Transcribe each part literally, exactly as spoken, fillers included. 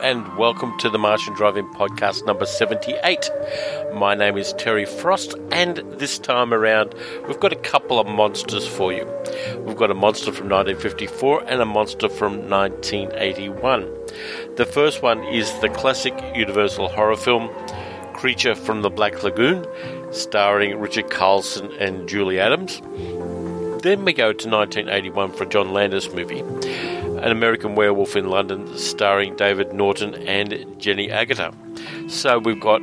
and welcome to the Martian Drive-In podcast number seventy-eight. My name is Terry Frost, and this time around we've got a couple of monsters for you. We've got a monster from nineteen fifty-four and a monster from nineteen eighty-one. The first one is the classic Universal horror film Creature from the Black Lagoon, starring Richard Carlson and Julie Adams. Then we go to nineteen eighty-one for a John Landis movie, An American Werewolf in London, starring David Norton and Jenny Agutter. So we've got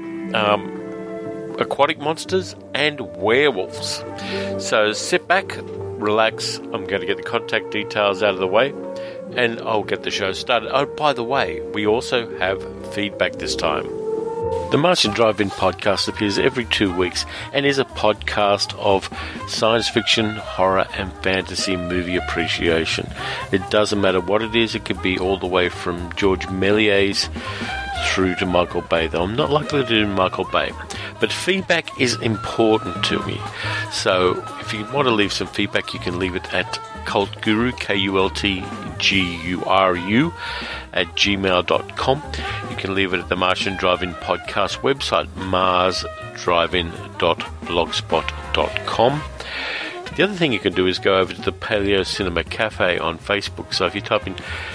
um, aquatic monsters and werewolves. So sit back, relax. I'm going to get the contact details out of the way, and I'll get the show started. Oh, by the way, we also have feedback this time. The Martian Drive-In podcast appears every two weeks and is a podcast of science fiction, horror and fantasy movie appreciation. It doesn't matter what it is. It could be all the way from George Méliès through to Michael Bay, though I'm not likely to do Michael Bay. But feedback is important to me. So if you want to leave some feedback, you can leave it at Cult Guru, K U L T G U R U, at gmail dot com. You can leave it at the Martian Drive-In podcast website, mars drive in dot blogspot dot com. The other thing you can do is go over to the Paleo Cinema Cafe on Facebook. So if you type in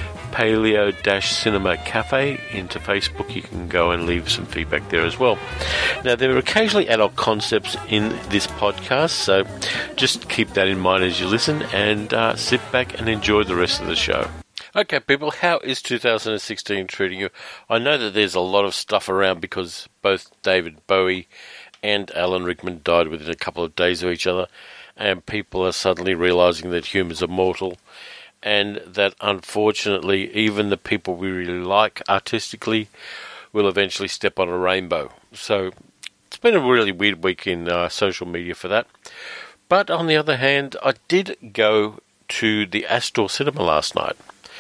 Paleo-Cinema Cafe into Facebook, you can go and leave some feedback there as well. Now, there are occasionally adult concepts in this podcast, so just keep that in mind as you listen, and uh, sit back and enjoy the rest of the show. Okay, people, how is two thousand sixteen treating you? I know that there's a lot of stuff around because both David Bowie and Alan Rickman died within a couple of days of each other, and people are suddenly realising that humans are mortal, and that unfortunately even the people we really like artistically will eventually step on a rainbow. So it's been a really weird week in uh, social media for that. But on the other hand, I did go to the Astor Cinema last night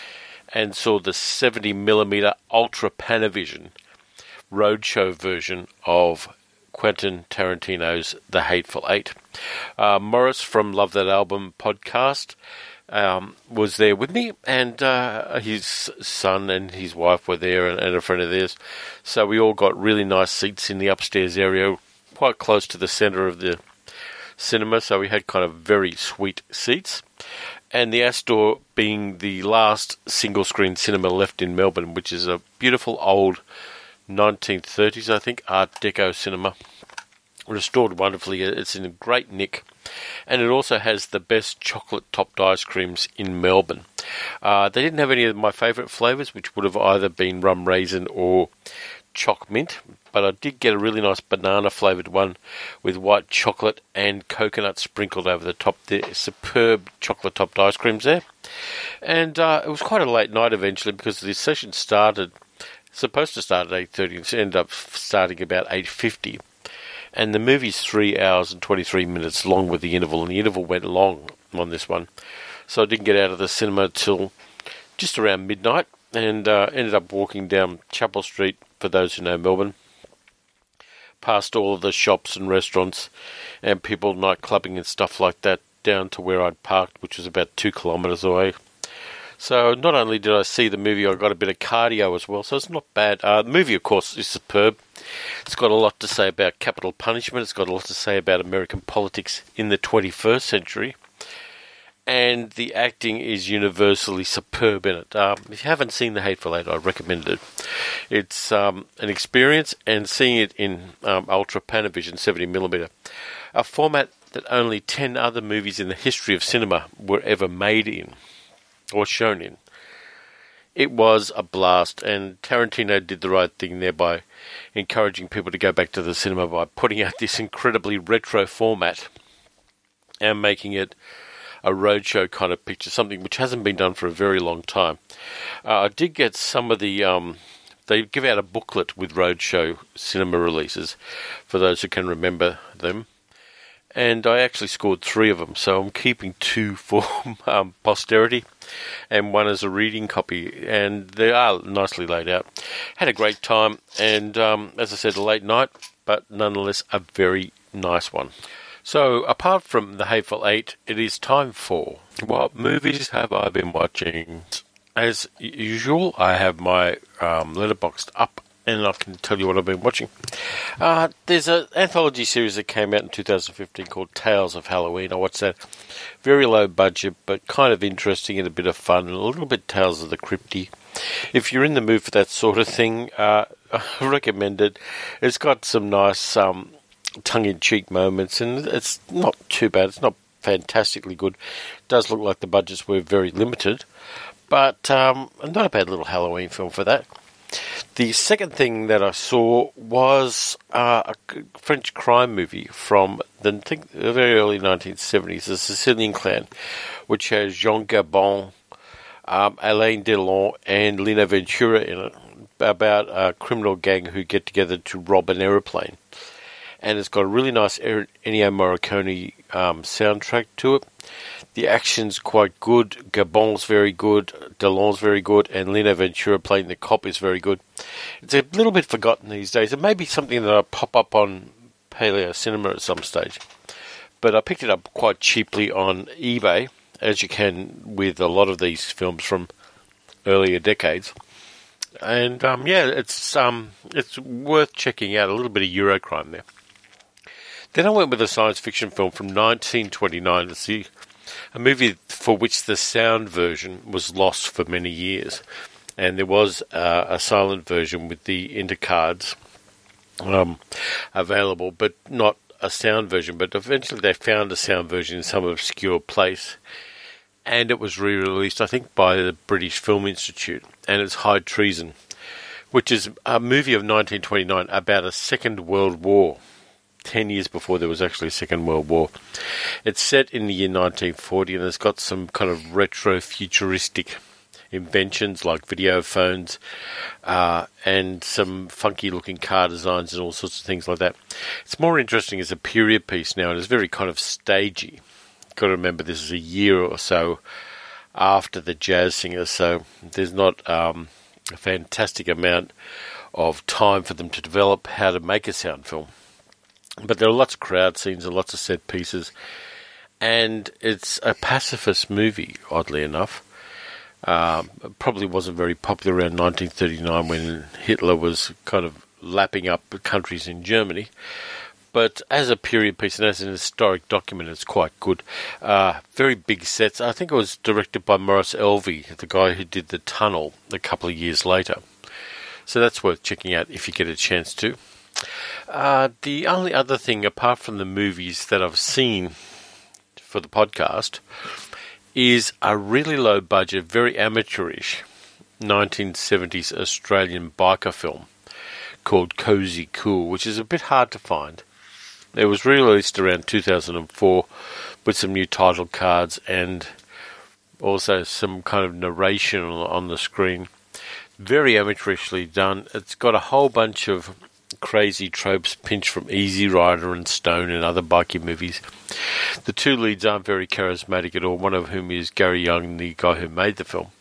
and saw the seventy millimeter Ultra Panavision roadshow version of Quentin Tarantino's The Hateful Eight. Uh, Morris from Love That Album podcast Um, was there with me, and uh, his son and his wife were there, and, and a friend of theirs. So we all got really nice seats in the upstairs area, quite close to the centre of the cinema, so we had kind of very sweet seats. And the Astor being the last single-screen cinema left in Melbourne, which is a beautiful old nineteen thirties, I think, Art Deco cinema. Restored wonderfully. It's in a great nick. And it also has the best chocolate-topped ice creams in Melbourne. Uh, they didn't have any of my favourite flavours, which would have either been rum raisin or choc mint. But I did get a really nice banana-flavoured one with white chocolate and coconut sprinkled over the top. They're superb chocolate-topped ice creams there. And uh, it was quite a late night eventually because the session started, supposed to start at eight thirty, and ended up starting about eight fifty. And the movie's three hours and twenty-three minutes long with the interval, and the interval went long on this one. So I didn't get out of the cinema till just around midnight, and uh, ended up walking down Chapel Street, for those who know Melbourne, past all of the shops and restaurants and people nightclubbing and stuff like that, down to where I'd parked, which was about two kilometres away. So not only did I see the movie, I got a bit of cardio as well, so it's not bad. Uh, the movie, of course, is superb. It's got a lot to say about capital punishment. It's got a lot to say about American politics in the twenty-first century. And the acting is universally superb in it. Um, if you haven't seen The Hateful Eight, I recommend it. It's um, an experience, and seeing it in um, Ultra Panavision seventy millimeter, a format that only ten other movies in the history of cinema were ever made in, or shown in. It was a blast, and Tarantino did the right thing there by encouraging people to go back to the cinema by putting out this incredibly retro format and making it a roadshow kind of picture, something which hasn't been done for a very long time. Uh, I did get some of the... Um, they give out a booklet with roadshow cinema releases, for those who can remember them. And I actually scored three of them, so I'm keeping two for um, posterity and one as a reading copy, and they are nicely laid out. Had a great time, and um, as I said, a late night, but nonetheless a very nice one. So, apart from The Hateful Eight, it is time for What Movies Have I Been Watching? as usual, I have my um, Letterboxd up, and I can tell you what I've been watching. Uh, there's an anthology series that came out in two thousand fifteen called Tales of Halloween. I watched that. Very low budget, but kind of interesting and a bit of fun, and a little bit Tales of the Crypty. If you're in the mood for that sort of thing, uh, I recommend it. It's got some nice um, tongue-in-cheek moments, and it's not too bad. It's not fantastically good. It does look like the budgets were very limited, but um, not a bad little Halloween film for that. The second thing that I saw was uh, a French crime movie from the, I think, the very early nineteen seventies, The Sicilian Clan, which has Jean Gabon, um, Alain Delon, and Lina Ventura in it, about a criminal gang who get together to rob an aeroplane. And it's got a really nice Ennio Morricone um, soundtrack to it. The action's quite good. Gabon's very good. Delon's very good. And Lina Ventura playing the cop is very good. It's a little bit forgotten these days. It may be something that I'll pop up on Paleo Cinema at some stage. But I picked it up quite cheaply on eBay, as you can with a lot of these films from earlier decades. And, um, yeah, it's um, it's worth checking out. A little bit of Eurocrime there. Then I went with a science fiction film from nineteen twenty-nine to see a movie for which the sound version was lost for many years. And there was uh, a silent version with the intercards um, available, but not a sound version. But eventually they found a sound version in some obscure place. And it was re-released, I think, by the British Film Institute. And it's High Treason, which is a movie of nineteen twenty-nine about a Second World War. Ten years before there was actually a Second World War. It's set in the year nineteen forty, and it's got some kind of retro-futuristic inventions like video phones uh, and some funky-looking car designs and all sorts of things like that. It's more interesting as a period piece now, and it's very kind of stagey. You've got to remember this is a year or so after the Jazz Singer, so there's not um, a fantastic amount of time for them to develop how to make a sound film. But there are lots of crowd scenes and lots of set pieces. And it's a pacifist movie, oddly enough. Um, it probably wasn't very popular around nineteen thirty-nine when Hitler was kind of lapping up countries in Germany. But as a period piece and as an historic document, it's quite good. Uh, very big sets. I think it was directed by Maurice Elvey, the guy who did The Tunnel a couple of years later. So that's worth checking out if you get a chance to. Uh, the only other thing, apart from the movies that I've seen for the podcast, is a really low budget, very amateurish nineteen seventies Australian biker film called Cozy Cool, which is a bit hard to find. It was released around two thousand four with some new title cards and also some kind of narration on the screen. Very amateurishly done. It's got a whole bunch of crazy tropes pinched from Easy Rider and Stone and other bikie movies. The two leads aren't very charismatic at all, one of whom is Gary Young, the guy who made the film.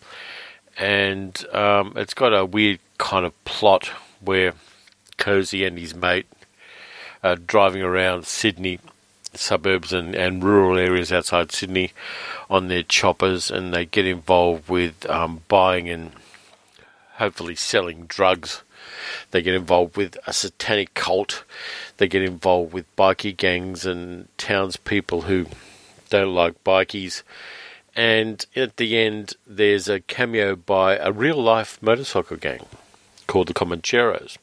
And um, it's got a weird kind of plot where Cozy and his mate are driving around Sydney, suburbs and, and rural areas outside Sydney on their choppers, and they get involved with um, buying and hopefully selling drugs. They get involved with a satanic cult. They get involved with bikie gangs and townspeople who don't like bikies. And at the end, there's a cameo by a real-life motorcycle gang called the Comancheros.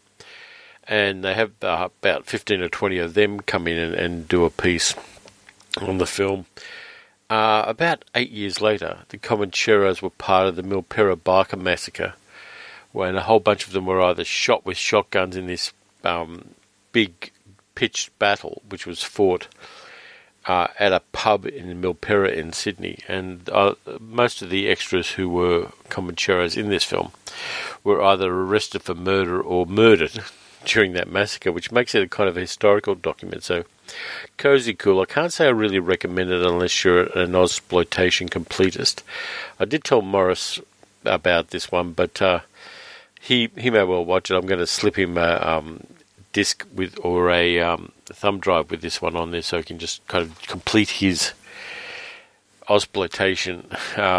And they have uh, about fifteen or twenty of them come in and, and do a piece on the film. Uh, about eight years later, the Comancheros were part of the Milperra Biker Massacre, when a whole bunch of them were either shot with shotguns in this um, big pitched battle, which was fought uh, at a pub in Milperra in Sydney. And uh, most of the extras who were Comancheros in this film were either arrested for murder or murdered during that massacre, which makes it a kind of a historical document. So, Cozy Cool. I can't say I really recommend it unless you're an Ozploitation completist. I did tell Morris about this one, but uh, He he may well watch it. I'm going to slip him a um, disc with or a um, thumb drive with this one on there, so he can just kind of complete his Ozploitation um,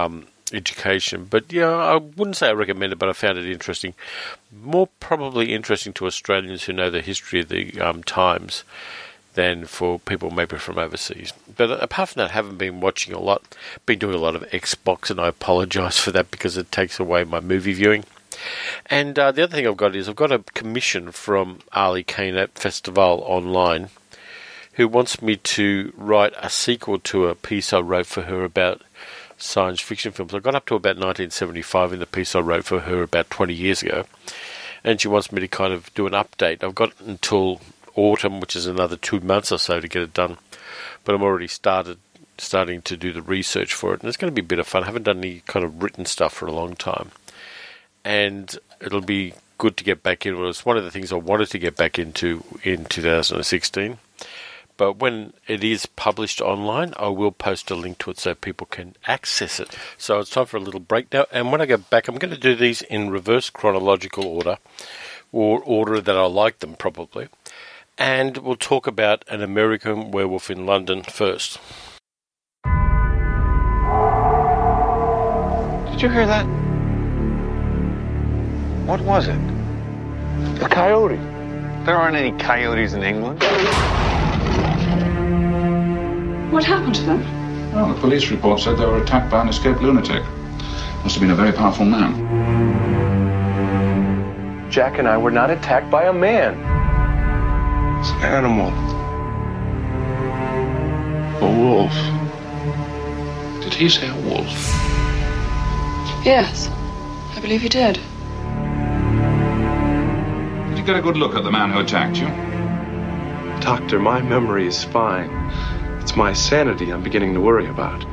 education. But, yeah, I wouldn't say I recommend it, but I found it interesting. More probably interesting to Australians who know the history of the um, times than for people maybe from overseas. But apart from that, I haven't been watching a lot. Been doing a lot of Xbox, and I apologise for that because it takes away my movie viewing. And uh, the other thing I've got is I've got a commission from Ali Kane at Festival Online, who wants me to write a sequel to a piece I wrote for her about science fiction films. I got up to about nineteen seventy-five in the piece I wrote for her about twenty years ago, and she wants me to kind of do an update. I've got until autumn, which is another two months or so to get it done, but I'm already started starting to do the research for it, and it's going to be a bit of fun. I haven't done any kind of written stuff for a long time, and it'll be good to get back into it. It's one of the things I wanted to get back into in two thousand sixteen, but when it is published online, I will post a link to it so people can access it. So it's time for a little break now, and when I get back, I'm going to do these in reverse chronological order, or order that I like them probably. And we'll talk about An American Werewolf in London first. Did you hear that? What was it? A coyote. There aren't any coyotes in England. What happened to them? Well, the police report said they were attacked by an escaped lunatic. Must have been a very powerful man. Jack and I were not attacked by a man. It's an animal. A wolf. Did he say a wolf? Yes, I believe he did. Did you get a good look at the man who attacked you? Doctor, my memory is fine. It's my sanity I'm beginning to worry about.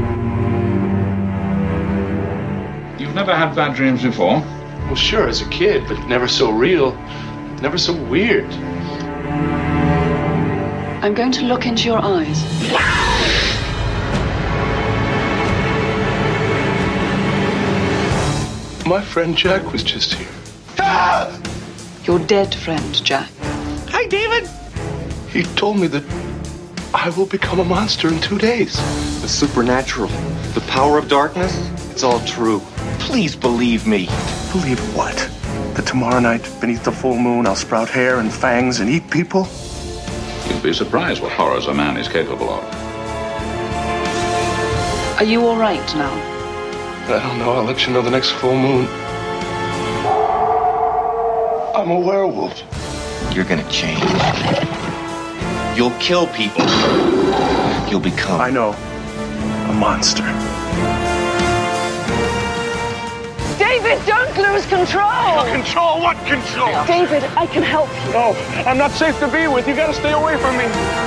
You've never had bad dreams before? Well, sure, as a kid, but never so real, never so weird. I'm going to look into your eyes. My friend Jack was just here. Your dead friend, Jack. Hi, David. He told me that I will become a monster in two days. The supernatural, the power of darkness, it's all true. Please believe me. Believe what? That tomorrow night, beneath the full moon, I'll sprout hair and fangs and eat people? You'd be surprised what horrors a man is capable of. Are you all right now? I don't know. I'll let you know the next full moon. I'm a werewolf. You're gonna change. You'll kill people. You'll become... I know. A monster. David, don't lose control! Control? What control? David, I can help you. No, I'm not safe to be with. You gotta stay away from me.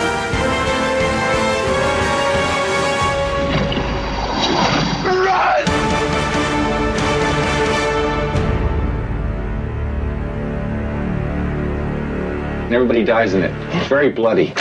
Run! Everybody dies in it. It's very bloody.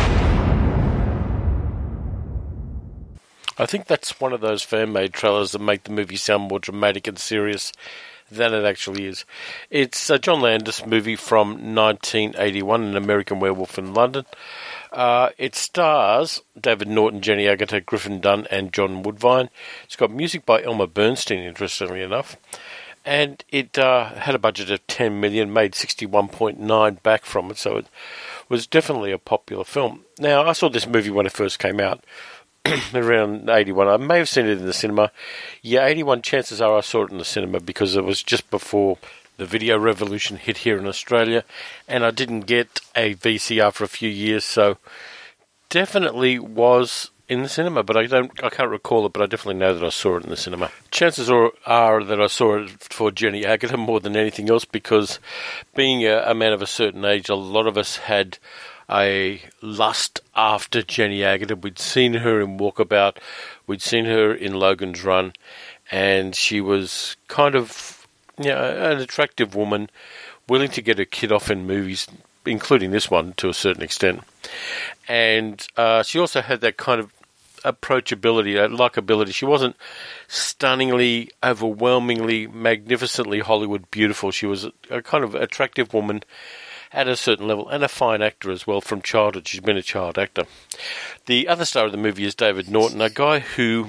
I think that's one of those fan-made trailers that make the movie sound more dramatic and serious than it actually is. It's a John Landis movie from nineteen eighty-one, An American Werewolf in London. Uh, it stars David Norton, Jenny Agutter, Griffin Dunn, and John Woodvine. It's got music by Elmer Bernstein, interestingly enough. And it uh, had a budget of ten million dollars, made sixty-one point nine back from it, so it was definitely a popular film. Now, I saw this movie when it first came out, around eighty-one. I may have seen it in the cinema. Yeah, eighty-one, chances are I saw it in the cinema because it was just before the video revolution hit here in Australia, and I didn't get a V C R for a few years, so definitely was in the cinema, but I don't, I can't recall it, but I definitely know that I saw it in the cinema. Chances are, are that I saw it for Jenny Agutter more than anything else, because being a, a man of a certain age, a lot of us had a lust after Jenny Agutter. We'd seen her in Walkabout, we'd seen her in Logan's Run, and she was kind of, you know, an attractive woman, willing to get her kid off in movies, including this one to a certain extent. And uh, she also had that kind of approachability, that likability. She wasn't stunningly, overwhelmingly, magnificently Hollywood beautiful. She was a, a kind of attractive woman at a certain level, and a fine actor as well from childhood. She's been a child actor. The other star of the movie is David Norton, a guy who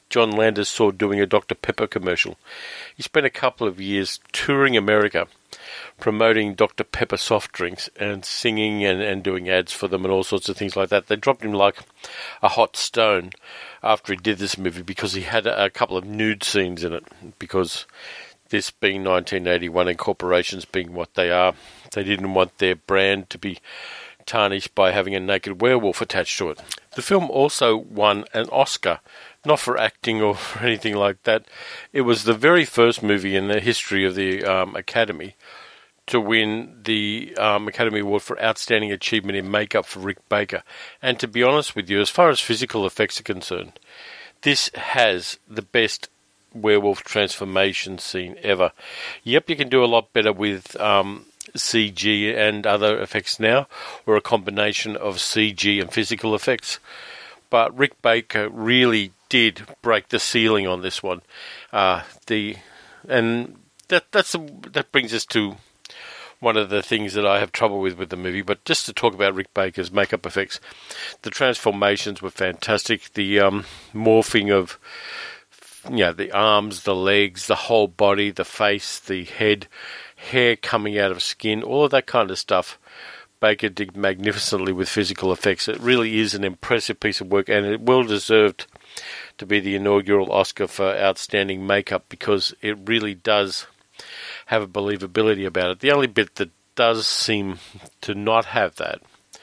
John Landis saw doing a Doctor Pepper commercial. He spent a couple of years touring America, promoting Doctor Pepper soft drinks and singing and, and doing ads for them and all sorts of things like that. They dropped him like a hot stone after he did this movie because he had a, a couple of nude scenes in it, because this being nineteen eighty-one and corporations being what they are, they didn't want their brand to be tarnished by having a naked werewolf attached to it. The film also won an Oscar, not for acting or for anything like that. It was the very first movie in the history of the um, Academy to win the um, Academy Award for Outstanding Achievement in Makeup for Rick Baker. And to be honest with you, as far as physical effects are concerned, this has the best werewolf transformation scene ever. Yep, you can do a lot better with um, C G and other effects now, or a combination of C G and physical effects. But Rick Baker really did break the ceiling on this one. Uh, the and that that's a, that brings us to one of the things that I have trouble with with the movie. But just to talk about Rick Baker's makeup effects, the transformations were fantastic. The um, morphing of, you know, the arms, the legs, the whole body, the face, the head, hair coming out of skin, all of that kind of stuff. Baker did magnificently with physical effects. It really is an impressive piece of work, and it well deserved to be the inaugural Oscar for outstanding makeup, because it really does have a believability about it. The only bit that does seem to not have that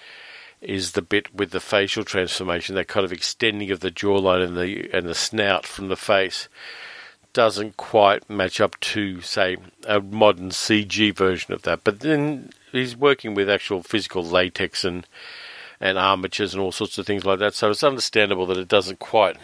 is the bit with the facial transformation, that kind of extending of the jawline and the and the snout from the face doesn't quite match up to, say, a modern C G version of that. But then he's working with actual physical latex and and armatures and all sorts of things like that, so it's understandable that it doesn't quite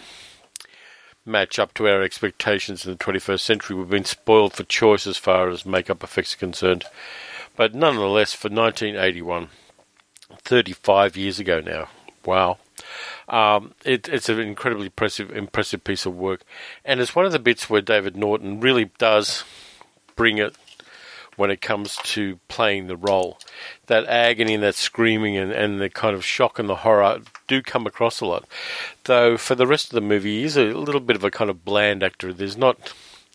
match up to our expectations in the twenty-first century. We've been spoiled for choice as far as makeup effects are concerned. But nonetheless, for nineteen eighty-one, thirty-five years ago now, wow, um, it, it's an incredibly impressive, impressive piece of work. And it's one of the bits where David Naughton really does bring it when it comes to playing the role. That agony and that screaming and, and the kind of shock and the horror do come across a lot. Though for the rest of the movie, he's a little bit of a kind of bland actor. There's not...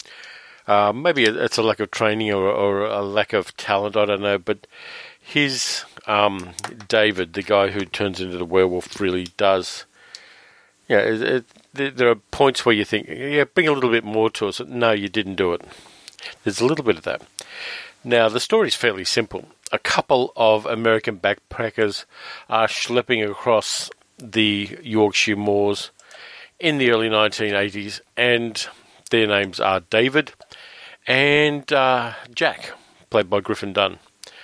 Uh, maybe it's a lack of training or, or a lack of talent, I don't know. But his um, David, the guy who turns into the werewolf, really does... Yeah, it, it, there are points where you think, yeah, bring a little bit more to us. No, you didn't do it. There's a little bit of that. Now, the story's fairly simple. A couple of American backpackers are schlepping across the Yorkshire moors in the early nineteen eighties, and their names are David and uh, Jack, played by Griffin Dunne.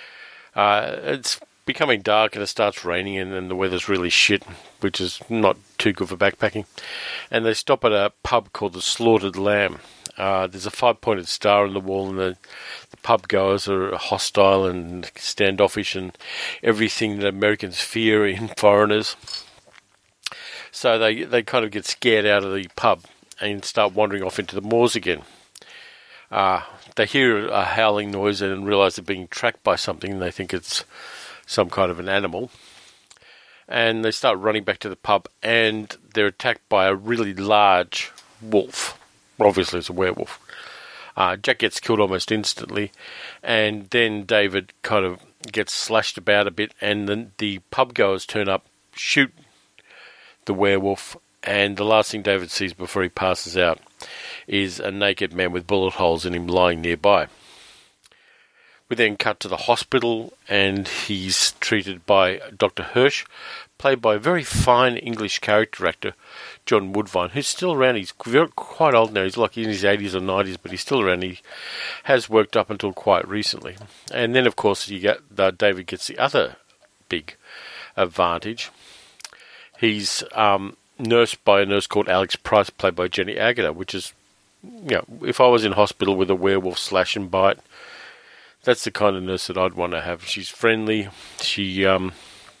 Uh, it's becoming dark and it starts raining, and, and the weather's really shit, which is not too good for backpacking. And they stop at a pub called the Slaughtered Lamb. Uh, there's a five-pointed star on the wall, and the, the pub goers are hostile and standoffish and everything that Americans fear in foreigners. So they, they kind of get scared out of the pub and start wandering off into the moors again. Uh, they hear a howling noise and realise they're being tracked by something, and they think it's some kind of an animal. And they start running back to the pub, and they're attacked by a really large wolf. Obviously, it's a werewolf. Uh, Jack gets killed almost instantly, and then David kind of gets slashed about a bit, and then the pub goers turn up, shoot the werewolf, and the last thing David sees before he passes out is a naked man with bullet holes in him lying nearby. We then cut to the hospital, and he's treated by Doctor Hirsch, played by a very fine English character actor, John Woodvine, who's still around. He's quite old now. He's like in his eighties or nineties, but he's still around. He has worked up until quite recently. And then, of course, you get uh, David gets the other big advantage. He's um, nursed by a nurse called Alex Price, played by Jenny Agutter, which is, you know, if I was in hospital with a werewolf slash and bite, that's the kind of nurse that I'd want to have. She's friendly. She um,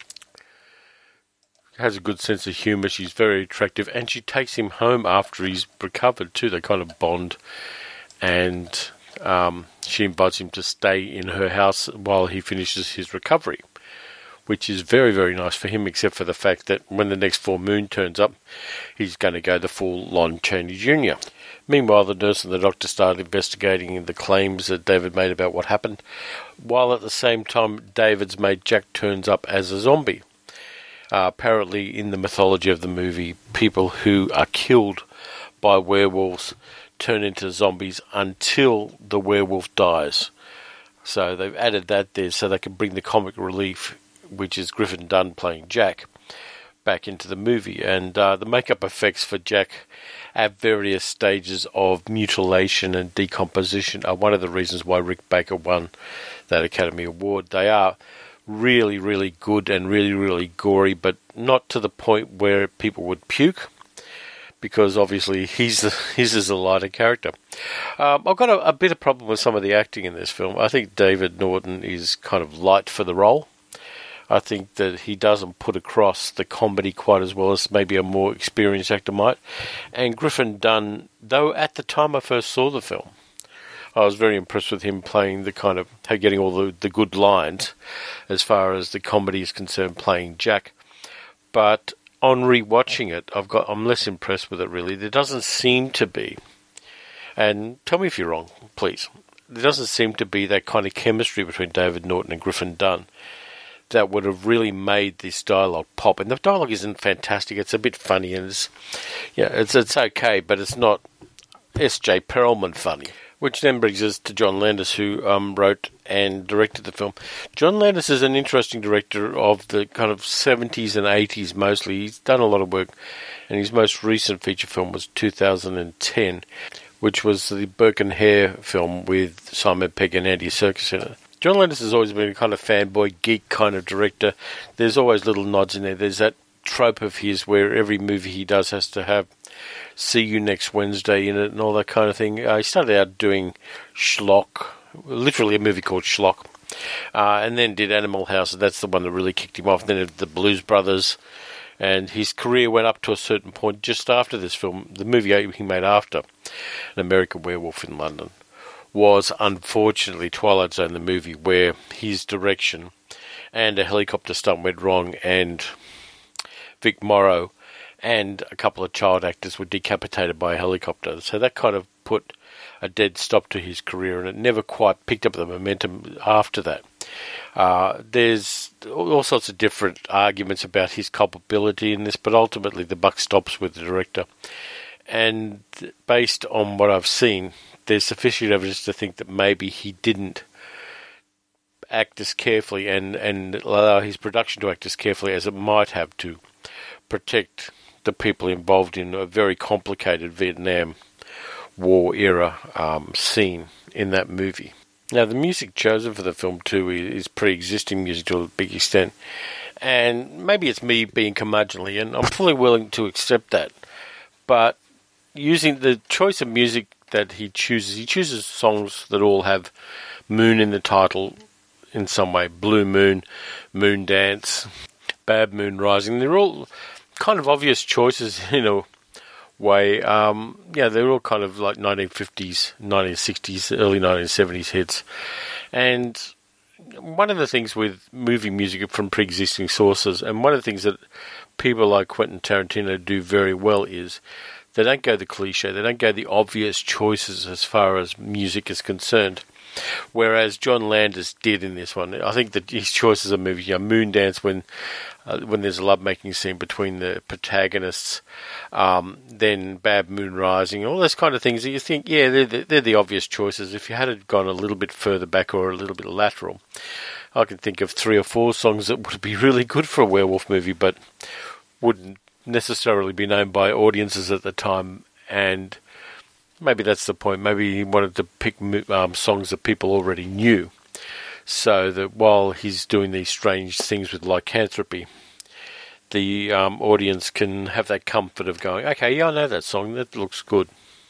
has a good sense of humour. She's very attractive, and she takes him home after he's recovered too. They kind of bond, and um, she invites him to stay in her house while he finishes his recovery, which is very, very nice for him, except for the fact that when the next full moon turns up, he's going to go the full Lon Chaney Junior Meanwhile, the nurse and the doctor start investigating the claims that David made about what happened, while at the same time David's mate Jack turns up as a zombie. Uh, apparently, in the mythology of the movie, people who are killed by werewolves turn into zombies until the werewolf dies. So they've added that there so they can bring the comic relief, which is Griffin Dunne playing Jack, back into the movie. And uh, the makeup effects for Jack at various stages of mutilation and decomposition are one of the reasons why Rick Baker won that Academy Award. They are really, really good and really, really gory, but not to the point where people would puke, because obviously he's the, he's is a lighter character. Um, I've got a, a bit of problem with some of the acting in this film. I think David Norton is kind of light for the role. I think that he doesn't put across the comedy quite as well as maybe a more experienced actor might. And Griffin Dunne, though at the time I first saw the film, I was very impressed with him playing the kind of, getting all the, the good lines as far as the comedy is concerned, playing Jack. But on rewatching it, I've got, I'm less impressed with it really. There doesn't seem to be, and tell me if you're wrong, please, there doesn't seem to be that kind of chemistry between David Norton and Griffin Dunne that would have really made this dialogue pop. And the dialogue isn't fantastic. It's a bit funny, and it's, yeah, it's it's okay, but it's not S J Perelman funny. Which then brings us to John Landis, who um, wrote and directed the film. John Landis is an interesting director of the kind of seventies and eighties mostly. He's done a lot of work, and his most recent feature film was two thousand ten, which was the Burke and Hare film with Simon Pegg and Andy Serkis in it. John Landis has always been a kind of fanboy, geek kind of director. There's always little nods in there. There's that trope of his where every movie he does has to have See You Next Wednesday in it and all that kind of thing. Uh, he started out doing Schlock, literally a movie called Schlock, uh, and then did Animal House, and that's the one that really kicked him off. Then it, the Blues Brothers, and his career went up to a certain point just after this film. The movie he made after, An American Werewolf in London, was unfortunately Twilight Zone, the movie, where his direction and a helicopter stunt went wrong, and Vic Morrow and a couple of child actors were decapitated by a helicopter. So that kind of put a dead stop to his career, and it never quite picked up the momentum after that. Uh, there's all sorts of different arguments about his culpability in this, but ultimately the buck stops with the director. And based on what I've seen, there's sufficient evidence to think that maybe he didn't act as carefully and, and allow his production to act as carefully as it might have to protect the people involved in a very complicated Vietnam War era um, scene in that movie. Now, the music chosen for the film too is pre-existing music to a big extent, and maybe it's me being curmudgeonly, and I'm fully willing to accept that. But using the choice of music that he chooses, he chooses songs that all have moon in the title in some way. Blue Moon, Moon Dance, Bad Moon Rising. They're all kind of obvious choices in a way. Um, yeah, they're all kind of like nineteen fifties, nineteen sixties, early nineteen seventies hits. And one of the things with movie music from pre-existing sources, and one of the things that people like Quentin Tarantino do very well, is they don't go the cliche, they don't go the obvious choices as far as music is concerned. Whereas John Landis did in this one. I think that his choices of movies, you know, Moondance, when uh, when there's a lovemaking scene between the protagonists, um, then Bad Moon Rising, all those kind of things that you think, yeah, they're the, they're the obvious choices. If you had gone a little bit further back or a little bit lateral, I can think of three or four songs that would be really good for a werewolf movie, but wouldn't necessarily be known by audiences at the time. And maybe that's the point. Maybe he wanted to pick um, songs that people already knew, so that while he's doing these strange things with lycanthropy, the um, audience can have that comfort of going, okay, yeah, I know that song, that looks good.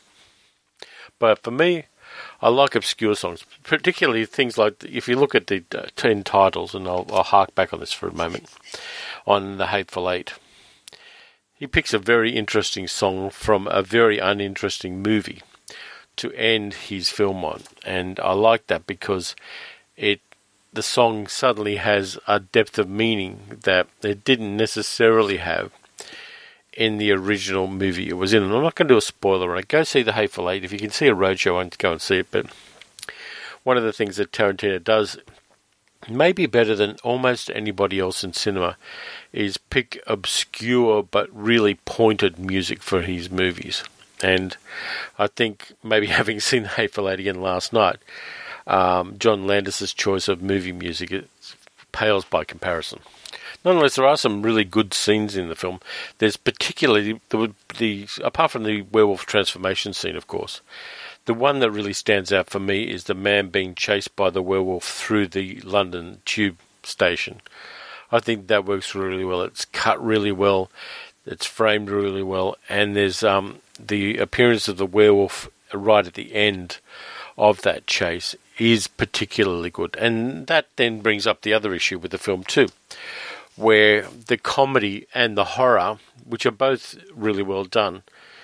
But for me, I like obscure songs, particularly things like, if you look at the uh, ten titles, and I'll, I'll hark back on this for a moment, on The Hateful Eight, he picks a very interesting song from a very uninteresting movie to end his film on. And I like that because it the song suddenly has a depth of meaning that it didn't necessarily have in the original movie it was in. And I'm not going to do a spoiler on it. Go see The Hateful Eight. If you can see a roadshow, I go and see it. But one of the things that Tarantino does, maybe better than almost anybody else in cinema, is pick obscure but really pointed music for his movies. And I think maybe having seen The Hateful Eight again last night, um, John Landis's choice of movie music, it pales by comparison. Nonetheless, there are some really good scenes in the film. There's particularly the, the apart from the werewolf transformation scene, of course, the one that really stands out for me is the man being chased by the werewolf through the London tube station. I think that works really well. It's cut really well. It's framed really well. And there's um, the appearance of the werewolf right at the end of that chase is particularly good. And that then brings up the other issue with the film too, where the comedy and the horror, which are both really well done,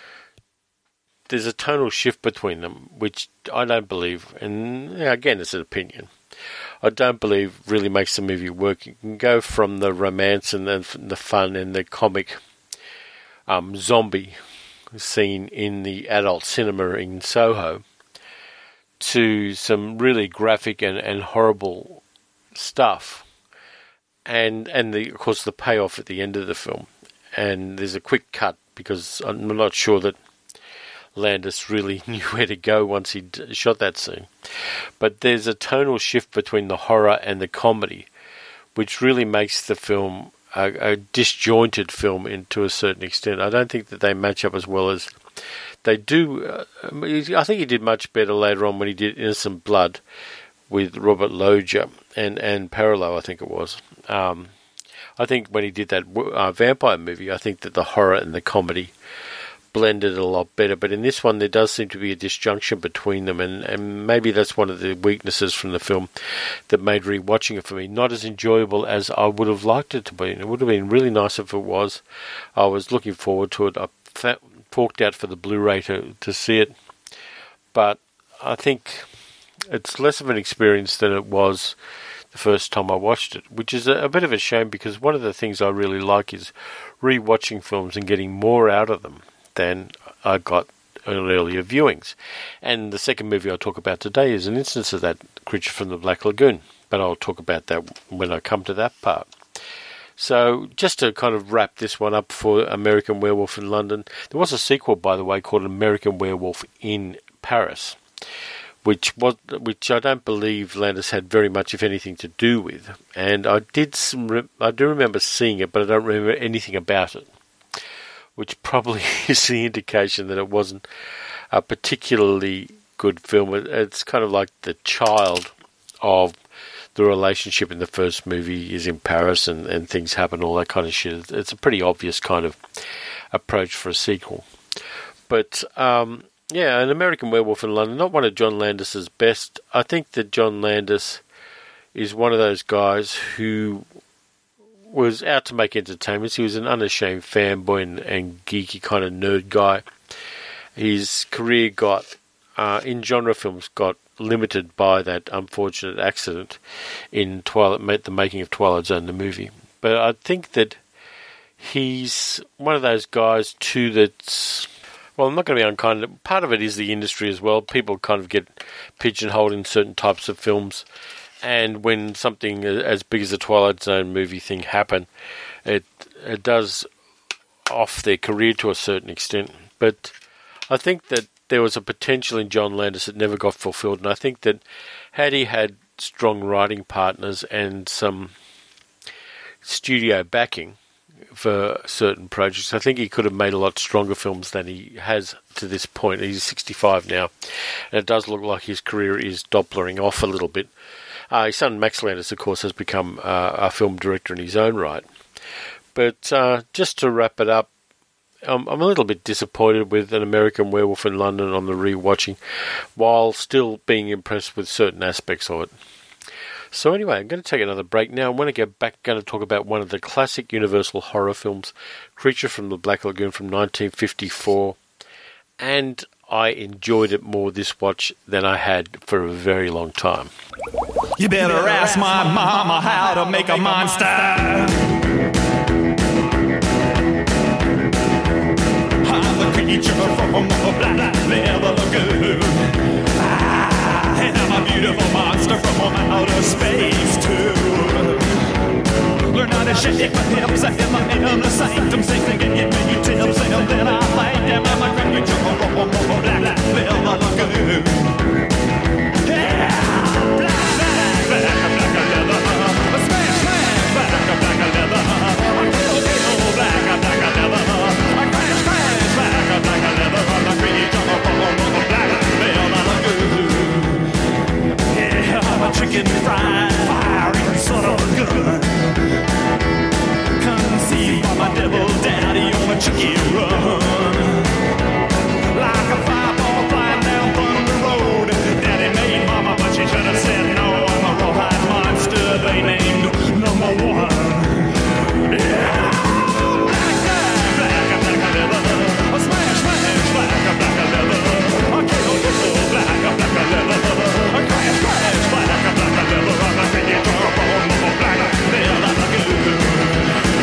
there's a tonal shift between them, which I don't believe, and again, it's an opinion, I don't believe really makes the movie work. You can go from the romance and the, the fun and the comic um, zombie scene in the adult cinema in Soho to some really graphic and, and horrible stuff. And, and the, of course, the payoff at the end of the film. And there's a quick cut because I'm not sure that Landis really knew where to go once he'd shot that scene. But there's a tonal shift between the horror and the comedy, which really makes the film a, a disjointed film in, to a certain extent. I don't think that they match up as well as they do. Uh, I think he did much better later on when he did Innocent Blood with Robert Loggia and, and Parallel, I think it was. Um, I think when he did that uh, vampire movie, I think that the horror and the comedy blended a lot better. But in this one, there does seem to be a disjunction between them, and, and maybe that's one of the weaknesses from the film that made rewatching it for me not as enjoyable as I would have liked it to be. And it would have been really nice if it was. I was looking forward to it. I fa- forked out for the Blu-ray to, to see it. But I think it's less of an experience than it was the first time I watched it, which is a, a bit of a shame because one of the things I really like is rewatching films and getting more out of them than I got in earlier viewings. And the second movie I'll talk about today is an instance of that, Creature from the Black Lagoon, but I'll talk about that when I come to that part. So just to kind of wrap this one up for American Werewolf in London, there was a sequel, by the way, called American Werewolf in Paris, which was which I don't believe Landis had very much, if anything, to do with. And I did some, I do remember seeing it, but I don't remember anything about it, which probably is the indication that it wasn't a particularly good film. It's kind of like the child of the relationship in the first movie is in Paris and, and things happen, all that kind of shit. It's a pretty obvious kind of approach for a sequel. But um, yeah, An American Werewolf in London, not one of John Landis's best. I think that John Landis is one of those guys who was out to make entertainments. He was an unashamed fanboy and, and geeky kind of nerd guy. His career got, uh, in genre films, got limited by that unfortunate accident in Twilight, the making of Twilight Zone, the movie. But I think that he's one of those guys too that's, well, I'm not going to be unkind. Part of it is the industry as well. People kind of get pigeonholed in certain types of films. And when something as big as the Twilight Zone movie thing happened, it it does off their career to a certain extent. But I think that there was a potential in John Landis that never got fulfilled. And I think that had he had strong writing partners and some studio backing for certain projects, I think he could have made a lot stronger films than he has to this point. He's sixty-five now, and it does look like his career is Dopplering off a little bit. Uh, his son Max Landis, of course, has become uh, a film director in his own right. But uh, just to wrap it up, um, I'm a little bit disappointed with An American Werewolf in London on the rewatching, while still being impressed with certain aspects of it. So anyway, I'm going to take another break now. When I get back, I'm going to talk about one of the classic Universal horror films, Creature from the Black Lagoon from nineteen fifty-four. And I enjoyed it more this watch than I had for a very long time. You better ask my mama how to make a monster. I'm a creature from the black leather lagoon. I am a beautiful monster from outer space too. Learn how to shake my hips and in the sanctum, sing and give me tips, and then I like them. I'm a creature from the black leather lagoon. Yeah, black, black, black, black leather. Smash, smash, black, black leather. Kill, kill, black, black leather. Crash, crash, black, black leather. I'm a creature from the black leather lagoon. Yeah, I'm a chicken fried, fiery son of a gun. Conceived by my devil daddy on a chicken run. Like a fireball flying down Thunder Road. Daddy made mama, but she should have said no. I'm a rawhide monster they named number one. Yeah. Black, black, black, black leather. A smash, smash, black, black leather. A kill, kill, black, black leather. A crash, crash, black, black leather. I'm a creature from the black leather lagoon.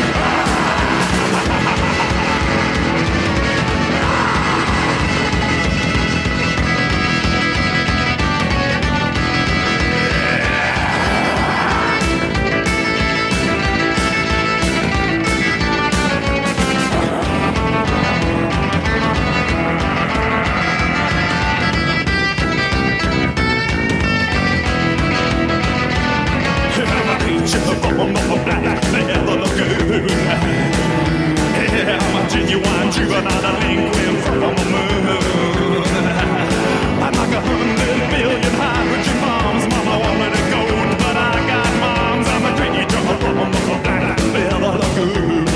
Yeah, I'm a genuine juvenile delinquent from the moon. I'm like a hundred billion hydrogen bombs. Mama wanted a gold, but I got moms. I'm a creature from the black leather lagoon.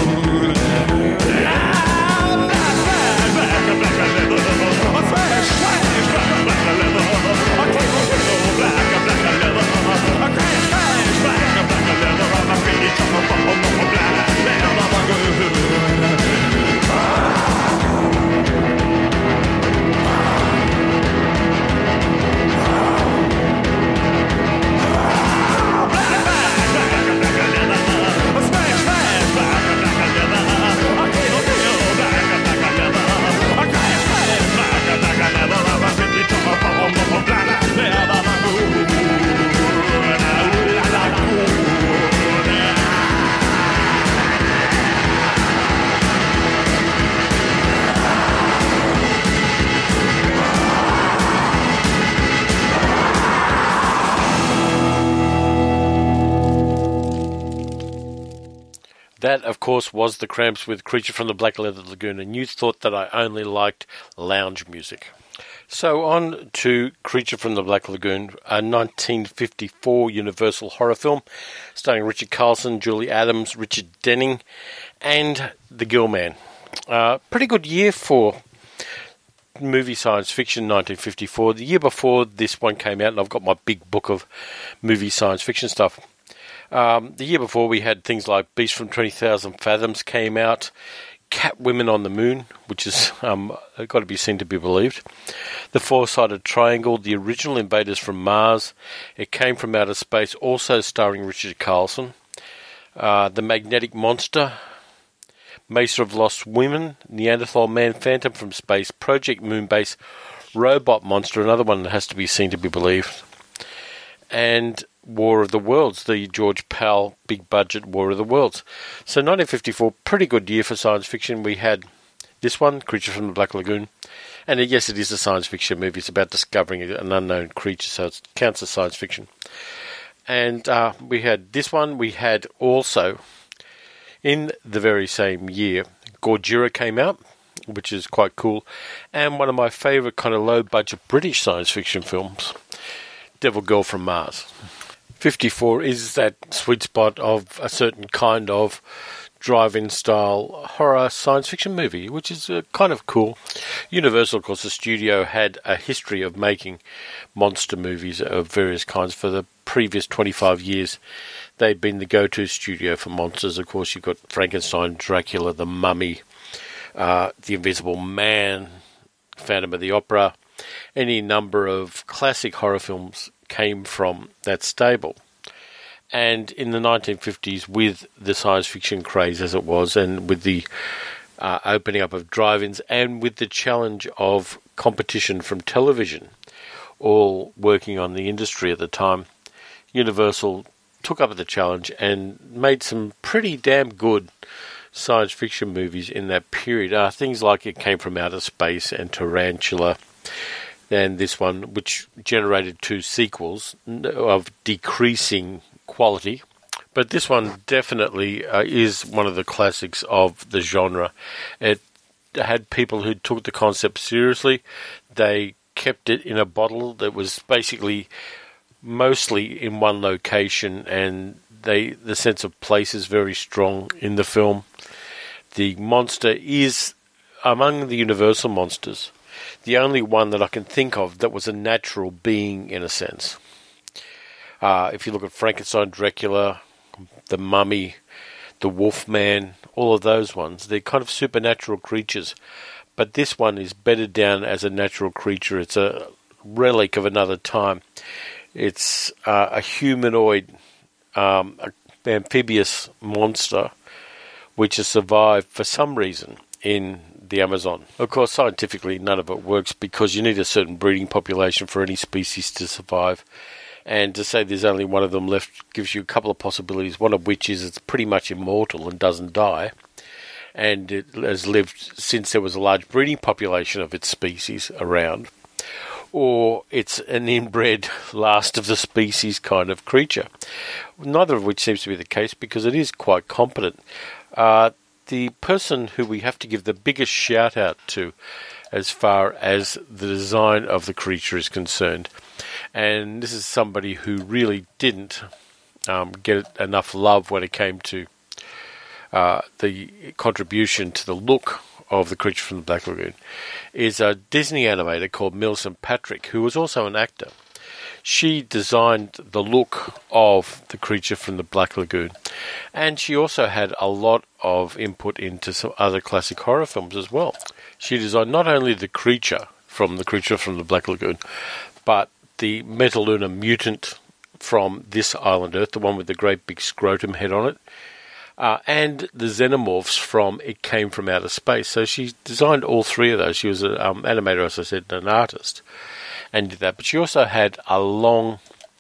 Yeah, black, black, black, black leather. A smash, smash, black, black leather. A cable, cable, black, black leather. A crash, crash, black, black leather. I'm a creature from the black leather lagoon. That, of course, was the Cramps with Creature from the Black Leather Lagoon, and you thought that I only liked lounge music. So on to Creature from the Black Lagoon, a nineteen fifty-four Universal horror film starring Richard Carlson, Julie Adams, Richard Denning, and The Gill Man. Uh, pretty good year for movie science fiction, nineteen fifty-four. The year before this one came out, and I've got my big book of movie science fiction stuff. Um, the year before, we had things like Beast from twenty thousand Fathoms came out, Cat Women on the Moon, which is um, got to be seen to be believed, The Four-Sided Triangle, The Original Invaders from Mars, It Came from Outer Space, also starring Richard Carlson, uh, The Magnetic Monster, Mesa of Lost Women, Neanderthal Man, Phantom from Space, Project Moonbase, Robot Monster, another one that has to be seen to be believed, and War of the Worlds, the George Pal big-budget War of the Worlds. So nineteen fifty-four, pretty good year for science fiction. We had this one, Creature from the Black Lagoon, and yes, it is a science fiction movie. It's about discovering an unknown creature, so it counts as science fiction. And uh, we had this one. We had also, in the very same year, Gojira came out, which is quite cool, and one of my favourite kind of low-budget British science fiction films, Devil Girl from Mars. fifty-four is that sweet spot of a certain kind of drive-in style horror science fiction movie, which is uh, kind of cool. Universal, of course, the studio had a history of making monster movies of various kinds for the previous twenty-five years. They'd been the go-to studio for monsters. Of course, you've got Frankenstein, Dracula, The Mummy, uh, The Invisible Man, Phantom of the Opera, any number of classic horror films came from that stable. And in the nineteen fifties, with the science fiction craze as it was, and with the uh, opening up of drive-ins, and with the challenge of competition from television, all working on the industry at the time, Universal took up the challenge and made some pretty damn good science fiction movies in that period. Uh, things like It Came From Outer Space and Tarantula, and this one, which generated two sequels of decreasing quality. But this one definitely uh, is one of the classics of the genre. It had people who took the concept seriously. They kept it in a bottle that was basically mostly in one location, and they the sense of place is very strong in the film. The monster is, among the Universal monsters, the only one that I can think of that was a natural being in a sense. Uh, if you look at Frankenstein, Dracula, the Mummy, the Wolfman, all of those ones, they're kind of supernatural creatures. But this one is bedded down as a natural creature. It's a relic of another time. It's uh, a humanoid, um, amphibious monster which has survived for some reason in the Amazon. Of course, scientifically, none of it works because you need a certain breeding population for any species to survive. And to say there's only one of them left gives you a couple of possibilities, one of which is it's pretty much immortal and doesn't die, and it has lived since there was a large breeding population of its species around, or it's an inbred last of the species kind of creature, neither of which seems to be the case because it is quite competent. Uh, the person who we have to give the biggest shout out to as far as the design of the creature is concerned, and this is somebody who really didn't um, get enough love when it came to uh, the contribution to the look of the creature from the Black Lagoon, is a Disney animator called Millicent Patrick, who was also an actor. She designed the look of the creature from the Black Lagoon, and she also had a lot of input into some other classic horror films as well. She designed not only the creature from the creature from the Black Lagoon, but the Metaluna mutant from this island Earth, the one with the great big scrotum head on it, uh, and the xenomorphs from It Came From Outer Space. So she designed all three of those. She was an um, animator, as I said, and an artist, and did that. But she also had a long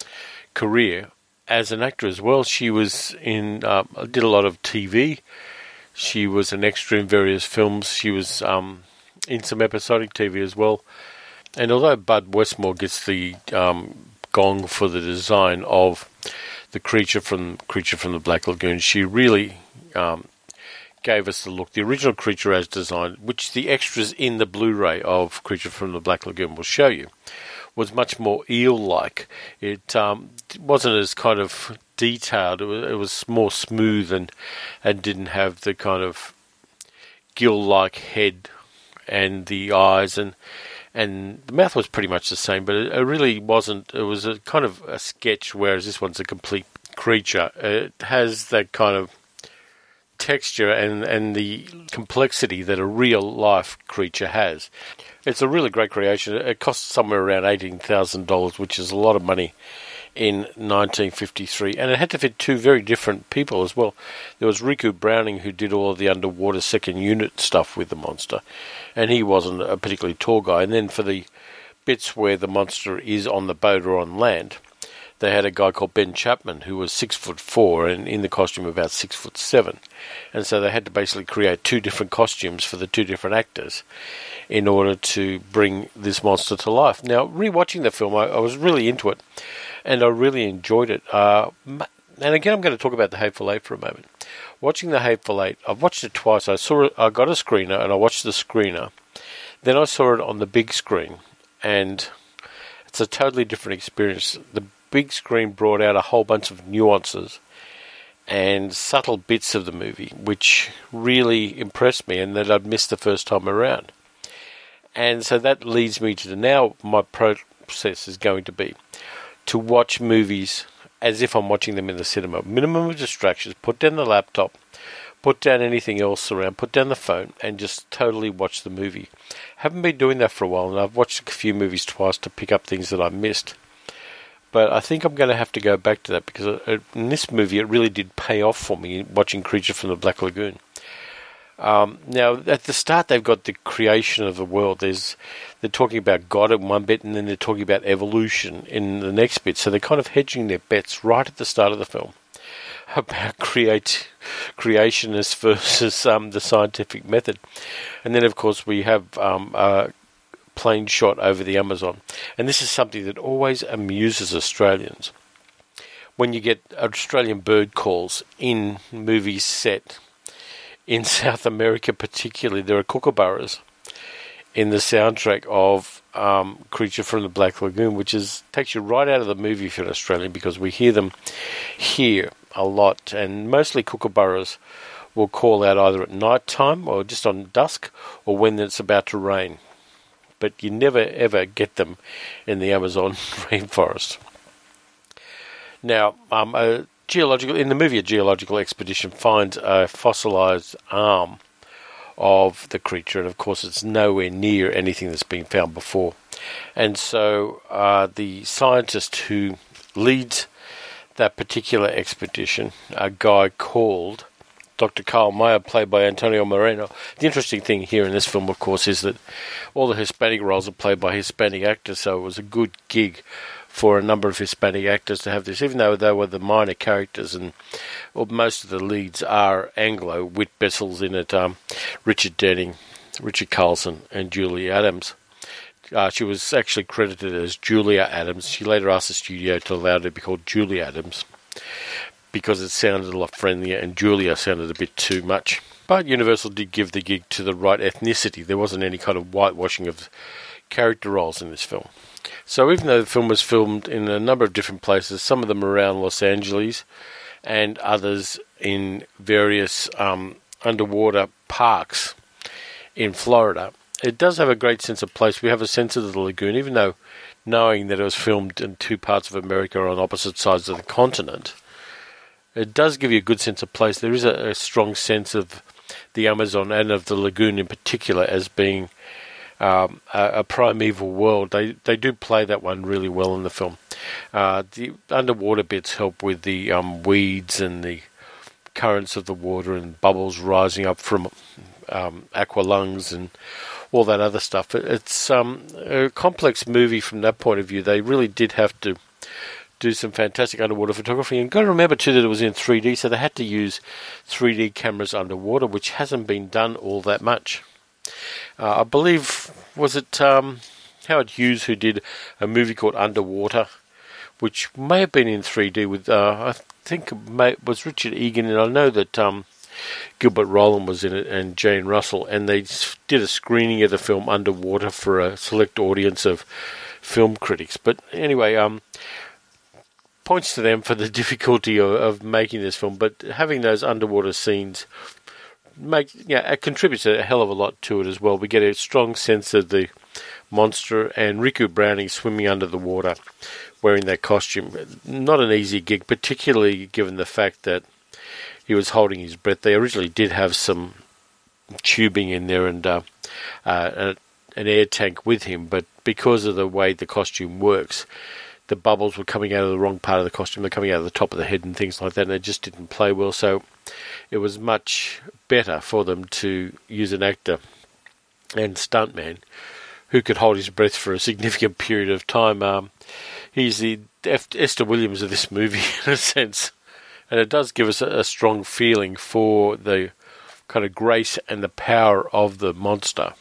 career as an actor as well. She was in, uh, did a lot of T V. She was an extra in various films. She was um, in some episodic T V as well. And although Bud Westmore gets the um, gong for the design of the creature from creature from the Black Lagoon, she really um, gave us the look. The original creature as designed, which the extras in the Blu-ray of Creature from the Black Lagoon will show you, was much more eel-like. It um, wasn't as kind of detailed. It was, it was more smooth and and didn't have the kind of gill-like head and the eyes, and and the mouth was pretty much the same, but it, it really wasn't. It was a kind of a sketch, whereas this one's a complete creature. It has that kind of texture and, and the complexity that a real-life creature has. It's a really great creation. It costs somewhere around eighteen thousand dollars, which is a lot of money in nineteen fifty-three, and it had to fit two very different people as well. There was Riku Browning, who did all of the underwater second unit stuff with the monster, and he wasn't a particularly tall guy. And then for the bits where the monster is on the boat or on land, they had a guy called Ben Chapman, who was six foot four and in the costume about six foot seven, and so they had to basically create two different costumes for the two different actors in order to bring this monster to life. Now, rewatching the film, I, I was really into it, and I really enjoyed it. Uh, and again, I'm going to talk about The Hateful Eight for a moment. Watching The Hateful Eight, I've watched it twice. I saw it, I got a screener, and I watched the screener. Then I saw it on the big screen, and it's a totally different experience. The big screen brought out a whole bunch of nuances and subtle bits of the movie, which really impressed me and that I'd missed the first time around. And so that leads me to the now my process is going to be to watch movies as if I'm watching them in the cinema. Minimum of distractions, put down the laptop, put down anything else around, put down the phone, and just totally watch the movie. Haven't been doing that for a while, and I've watched a few movies twice to pick up things that I missed. But I think I'm going to have to go back to that, because in this movie it really did pay off for me, watching Creature from the Black Lagoon. Um, now, at the start, they've got the creation of the world. There's, they're talking about God in one bit, and then they're talking about evolution in the next bit. So they're kind of hedging their bets right at the start of the film about create creationists versus um, the scientific method. And then, of course, we have um, a plane shot over the Amazon. And this is something that always amuses Australians. When you get Australian bird calls in movies set in South America particularly, there are kookaburras in the soundtrack of um, Creature from the Black Lagoon, which is takes you right out of the movie if you're an Australian, because we hear them here a lot. And mostly kookaburras will call out either at night time or just on dusk, or when it's about to rain. But you never ever get them in the Amazon rainforest. Now, um, a geological in the movie, a geological expedition finds a fossilized arm of the creature, and of course it's nowhere near anything that's been found before. And so uh, the scientist who leads that particular expedition, a guy called Doctor Carl Meyer, played by Antonio Moreno. The interesting thing here in this film, of course, is that all the Hispanic roles are played by Hispanic actors, so it was a good gig for a number of Hispanic actors to have this, even though they were the minor characters, and well, most of the leads are Anglo. Whit Bessel's in it, um, Richard Denning, Richard Carlson, and Julie Adams. Uh, she was actually credited as Julia Adams. She later asked the studio to allow her to be called Julie Adams, because it sounded a lot friendlier, and Julia sounded a bit too much. But Universal did give the gig to the right ethnicity. There wasn't any kind of whitewashing of character roles in this film. So even though the film was filmed in a number of different places, some of them around Los Angeles and others in various um, underwater parks in Florida, it does have a great sense of place. We have a sense of the lagoon, even though knowing that it was filmed in two parts of America on opposite sides of the continent, it does give you a good sense of place. There is a, a strong sense of the Amazon and of the lagoon in particular as being Um, a, a primeval world. They they do play that one really well in the film. Uh, the underwater bits help with the um, weeds and the currents of the water and bubbles rising up from um, aqualungs and all that other stuff. It, it's um, a complex movie from that point of view. They really did have to do some fantastic underwater photography. And you've got to remember too that it was in three D, so they had to use three D cameras underwater, which hasn't been done all that much. Uh, I believe, was it um, Howard Hughes who did a movie called Underwater, which may have been in three D with, uh, I think it may, was Richard Egan, and I know that um, Gilbert Roland was in it, and Jane Russell, and they did a screening of the film Underwater for a select audience of film critics. But anyway, um, points to them for the difficulty of, of making this film, but having those underwater scenes Make, yeah, it contributes a hell of a lot to it as well. We get a strong sense of the monster, and Riku Browning swimming under the water wearing that costume. Not an easy gig, particularly given the fact that he was holding his breath. They originally did have some tubing in there and uh, uh, an air tank with him, but because of the way the costume works, the bubbles were coming out of the wrong part of the costume. They're coming out of the top of the head and things like that, and it just didn't play well. So it was much better for them to use an actor and stuntman who could hold his breath for a significant period of time. Um, he's the F- Esther Williams of this movie, in a sense, and it does give us a, a strong feeling for the kind of grace and the power of the monster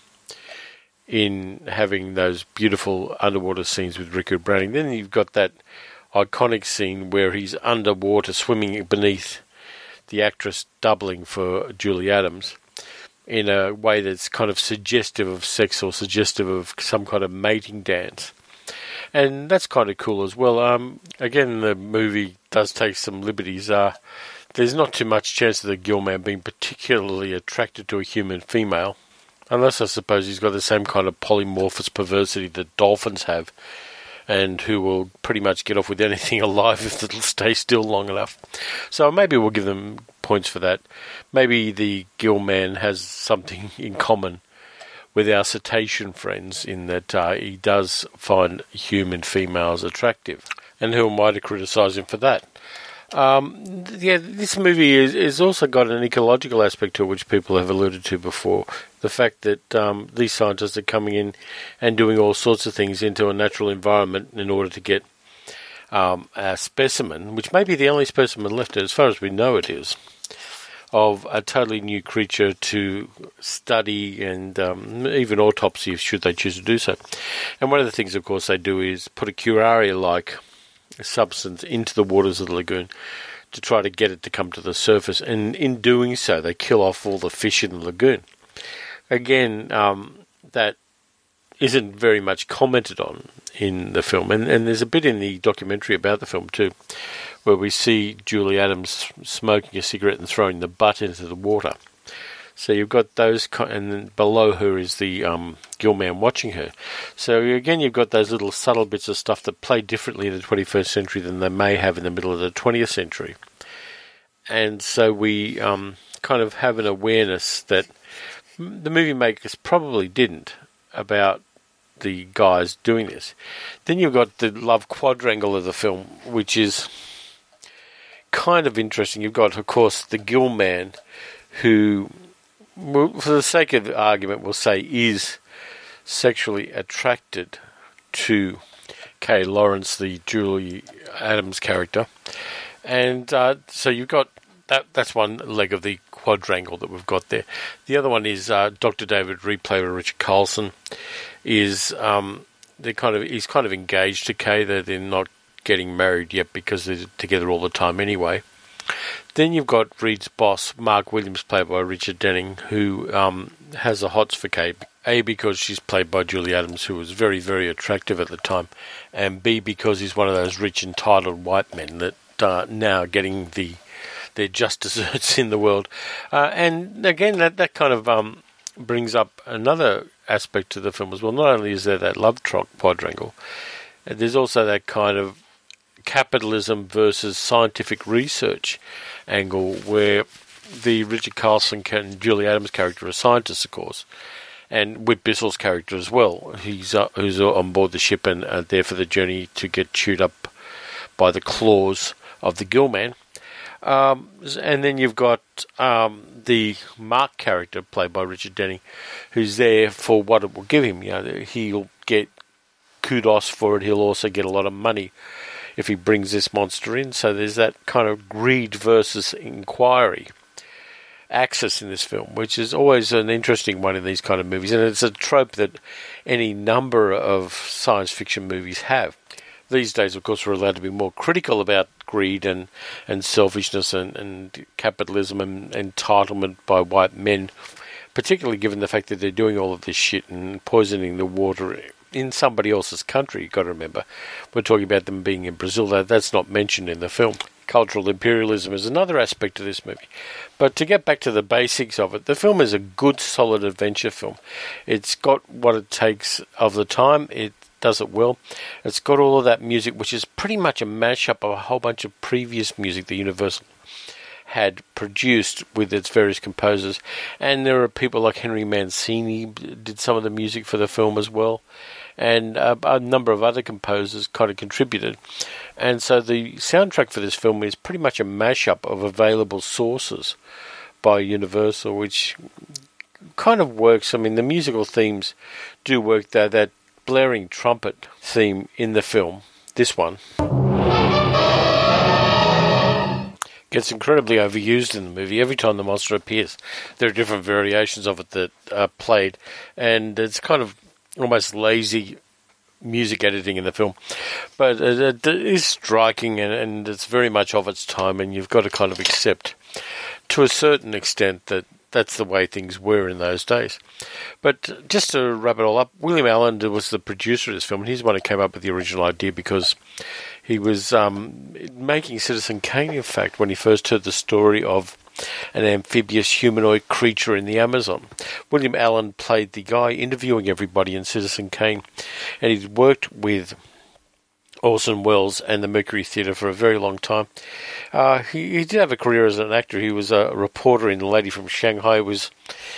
in having those beautiful underwater scenes with Riku Browning. Then you've got that iconic scene where he's underwater swimming beneath the actress doubling for Julie Adams in a way that's kind of suggestive of sex or suggestive of some kind of mating dance. And that's kind of cool as well. Um, again, the movie does take some liberties. Uh, there's not too much chance of the Gillman being particularly attracted to a human female, unless I suppose he's got the same kind of polymorphous perversity that dolphins have, and who will pretty much get off with anything alive if it'll stay still long enough. So maybe we'll give them points for that. Maybe the Gill Man has something in common with our cetacean friends in that uh, he does find human females attractive. And who am I to criticise him for that? Um, yeah, this movie is, is also got an ecological aspect to it, which people have alluded to before. The fact that um, these scientists are coming in and doing all sorts of things into a natural environment in order to get um, a specimen, which may be the only specimen left, as far as we know it is, of a totally new creature to study and um, even autopsy, should they choose to do so. And one of the things, of course, they do is put a curare-like substance into the waters of the lagoon to try to get it to come to the surface, and in doing so they kill off all the fish in the lagoon. Again, um, that isn't very much commented on in the film, and, and there's a bit in the documentary about the film too, where we see Julie Adams smoking a cigarette and throwing the butt into the water. So you've got those, and then below her is the um, Gill Man watching her. So again, you've got those little subtle bits of stuff that play differently in the twenty-first century than they may have in the middle of the twentieth century. And so we um, kind of have an awareness that the movie makers probably didn't about the guys doing this. Then you've got the love quadrangle of the film, which is kind of interesting. You've got, of course, the Gill Man, who, for the sake of argument, we'll say is sexually attracted to Kay Lawrence, the Julie Adams character. And uh, so you've got that. That's one leg of the quadrangle that we've got there. The other one is uh, Doctor David Reed, played by Richard Carlson, is um, they kind of he's kind of engaged to Kay. That they're not getting married yet because they're together all the time anyway. Then you've got Reed's boss, Mark Williams, played by Richard Denning, who um, has a hots for Kay. A, because she's played by Julie Adams, who was very, very attractive at the time, and B, because he's one of those rich, entitled white men that are now getting the their just desserts in the world. Uh, and again, that, that kind of um, brings up another aspect to the film as well. Not only is there that love quadrangle, there's also that kind of capitalism versus scientific research angle, where the Richard Carlson and Julie Adams character are scientists, of course, and Whit Bissell's character as well. He's uh, who's on board the ship and uh, there for the journey to get chewed up by the claws of the Gill Man. Um, and then you've got um, the Mark character, played by Richard Denning, who's there for what it will give him. You know, he'll get kudos for it. He'll also get a lot of money if he brings this monster in. So there's that kind of greed versus inquiry axis in this film, which is always an interesting one in these kind of movies, and it's a trope that any number of science fiction movies have. These days, of course, we're allowed to be more critical about greed and, and selfishness and, and capitalism and entitlement by white men, particularly given the fact that they're doing all of this shit and poisoning the water in somebody else's country. You've got to remember, we're talking about them being in Brazil. That That's not mentioned in the film. Cultural imperialism is another aspect of this movie. But to get back to the basics of it, the film is a good, solid adventure film. It's got what it takes of the time. It does it well. It's got all of that music, which is pretty much a mashup of a whole bunch of previous music that Universal had produced with its various composers. And there are people like Henry Mancini did some of the music for the film as well. And a, a number of other composers kind of contributed. And so the soundtrack for this film is pretty much a mashup of available sources by Universal, which kind of works. I mean, the musical themes do work, though. That blaring trumpet theme in the film, this one, gets incredibly overused in the movie. Every time the monster appears, there are different variations of it that are played, and it's kind of almost lazy music editing in the film, but it, it is striking, and, and it's very much of its time, and you've got to kind of accept to a certain extent that that's the way things were in those days. But just to wrap it all up, William Allen was the producer of this film, and he's the one who came up with the original idea because he was um, making Citizen Kane, in fact, when he first heard the story of an amphibious humanoid creature in the Amazon. William Allen played the guy interviewing everybody in Citizen Kane, and he'd worked with Orson Welles and the Mercury Theatre for a very long time. Uh, he, he did have a career as an actor. He was a reporter in The Lady from Shanghai. He was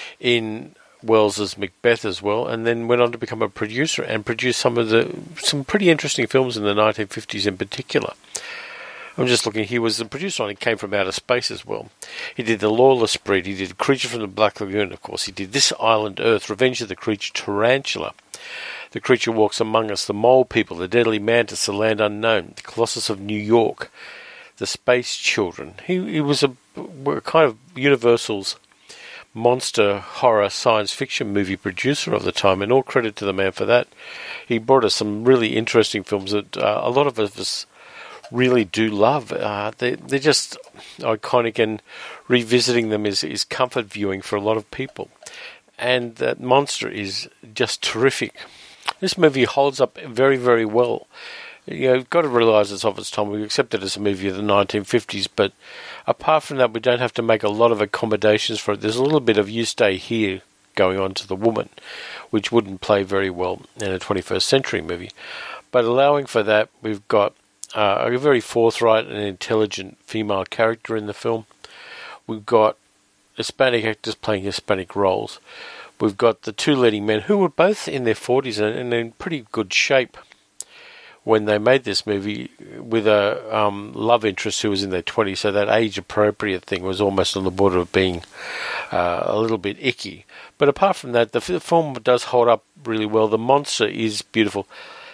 in Wells's Macbeth as well, and then went on to become a producer and produce some of the some pretty interesting films in the nineteen fifties in particular. I'm just looking. He was the producer on He Came From Outer Space as well. He did The Lawless Breed. He did Creature from the Black Lagoon, of course. He did This Island Earth, Revenge of the Creature, Tarantula, The Creature Walks Among Us, The Mole People, The Deadly Mantis, The Land Unknown, The Colossus of New York, The Space Children. He, he was a, a kind of Universal's monster horror science fiction movie producer of the time, and all credit to the man for that. He brought us some really interesting films that uh, a lot of us really do love. Uh, they, they're just iconic, and revisiting them is, is comfort viewing for a lot of people. And that monster is just terrific. This movie holds up very, very well. You know, you've got to realise it's of its time. We accept it as a movie of the nineteen fifties, but apart from that, we don't have to make a lot of accommodations for it. There's a little bit of You Stay Here going on to The Woman, which wouldn't play very well in a twenty-first century movie. But allowing for that, we've got uh, a very forthright and intelligent female character in the film. We've got Hispanic actors playing Hispanic roles. We've got the two leading men who were both in their forties and in pretty good shape when they made this movie, with a um, love interest who was in their twenties, so that age-appropriate thing was almost on the border of being uh, a little bit icky. But apart from that, the f- film does hold up really well. The monster is beautiful.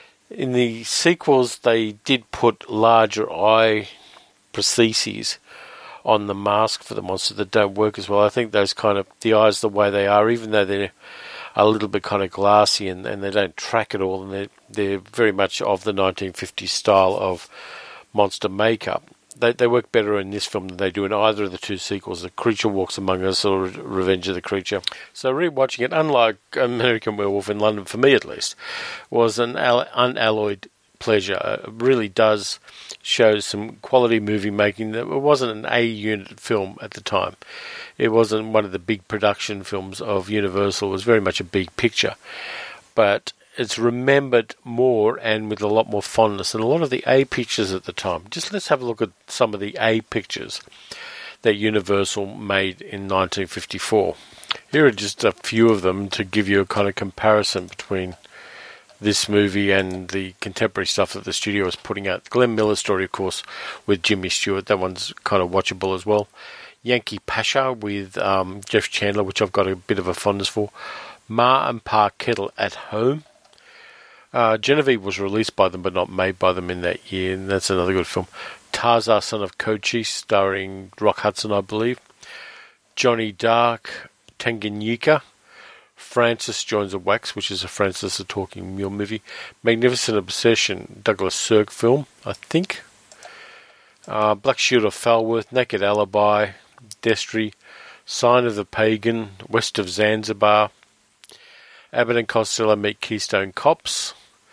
In the sequels, they did put larger eye prostheses on the mask for the monster that don't work as well. I think those kind of, the eyes the way they are, even though they're a little bit kind of glassy and, and they don't track at all, and they're, they're very much of the nineteen fifties style of monster makeup. They they work better in this film than they do in either of the two sequels, The Creature Walks Among Us or Revenge of the Creature. So rewatching it, unlike American Werewolf in London, for me at least, was an unalloyed pleasure. It really does show some quality movie making. It wasn't an A-unit film at the time. It wasn't one of the big production films of Universal. It was very much a big picture. But it's remembered more and with a lot more fondness than a lot of the A pictures at the time. Just let's have a look at some of the A pictures that Universal made in nineteen fifty-four. Here are just a few of them to give you a kind of comparison between this movie and the contemporary stuff that the studio was putting out. Glenn Miller's story, of course, with Jimmy Stewart. That one's kind of watchable as well. Yankee Pasha with um, Jeff Chandler, which I've got a bit of a fondness for. Ma and Pa Kettle at Home. Uh, Genevieve was released by them but not made by them in that year, and that's another good film. Tarzan, Son of Cochise, starring Rock Hudson, I believe. Johnny Dark, Tanganyika. Francis Joins the Wax, which is a Francis the Talking Mule movie. Magnificent Obsession, Douglas Sirk film, I think. Uh, Black Shield of Falworth, Naked Alibi, Destry, Sign of the Pagan, West of Zanzibar, Abbott and Costello Meet Keystone Cops,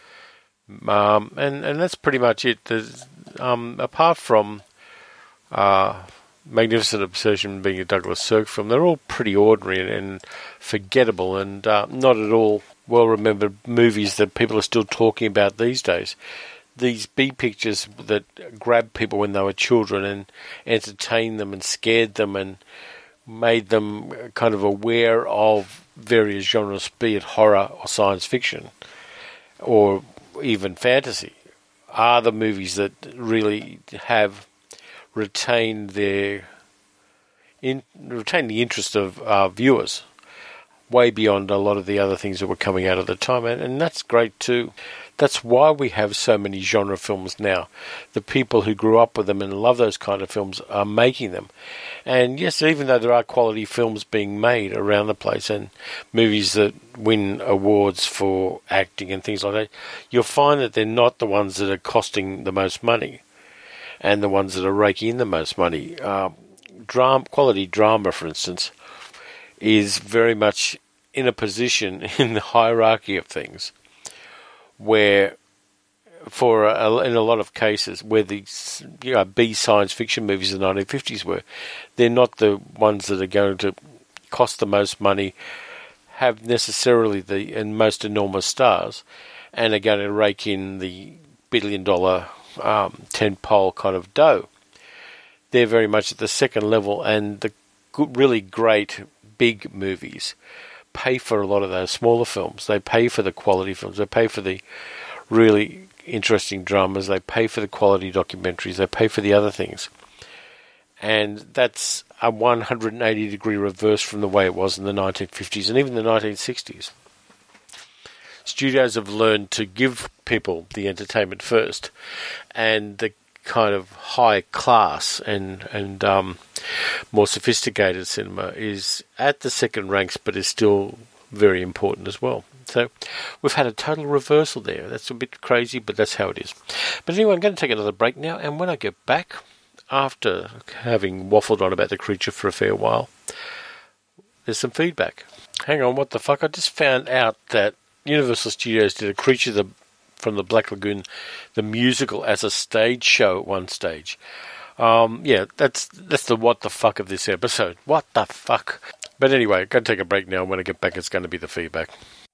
um, and and that's pretty much it. There's, um, apart from uh, Magnificent Obsession being a Douglas Sirk film, they're all pretty ordinary and, and forgettable, and uh, not at all well-remembered movies that people are still talking about these days. These B pictures that grabbed people when they were children and entertained them and scared them and made them kind of aware of various genres, be it horror or science fiction or even fantasy, are the movies that really have retained their in, retained the interest of uh, viewers way beyond a lot of the other things that were coming out at the time, and, and that's great too. That's why we have so many genre films now. The people who grew up with them and love those kind of films are making them. And yes, even though there are quality films being made around the place and movies that win awards for acting and things like that, you'll find that they're not the ones that are costing the most money and the ones that are raking in the most money. Uh, drama, quality drama, for instance, is very much in a position in the hierarchy of things where, for a, in a lot of cases, where the you know, B science fiction movies of the nineteen fifties were, they're not the ones that are going to cost the most money, have necessarily the and most enormous stars, and are going to rake in the billion dollar um, tentpole kind of dough. They're very much at the second level, and the good, really great big movies pay for a lot of those smaller films. They pay for the quality films. They pay for the really interesting dramas. They pay for the quality documentaries. They pay for the other things. And that's a one hundred eighty degree reverse from the way it was in the nineteen fifties and even the nineteen sixties. Studios have learned to give people the entertainment first, and the kind of high class and and um, more sophisticated cinema is at the second ranks, but is still very important as well. So we've had a total reversal there. That's a bit crazy, but that's how it is. But anyway, I'm going to take another break now, and when I get back, after having waffled on about the creature for a fair while, there's some feedback. Hang on, what the fuck? I just found out that Universal Studios did a Creature the, from the Black Lagoon, the musical, as a stage show at one stage. Um, yeah, that's that's the what the fuck of this episode. What the fuck? But anyway, I'm going to take a break now. When I get back, it's going to be the feedback.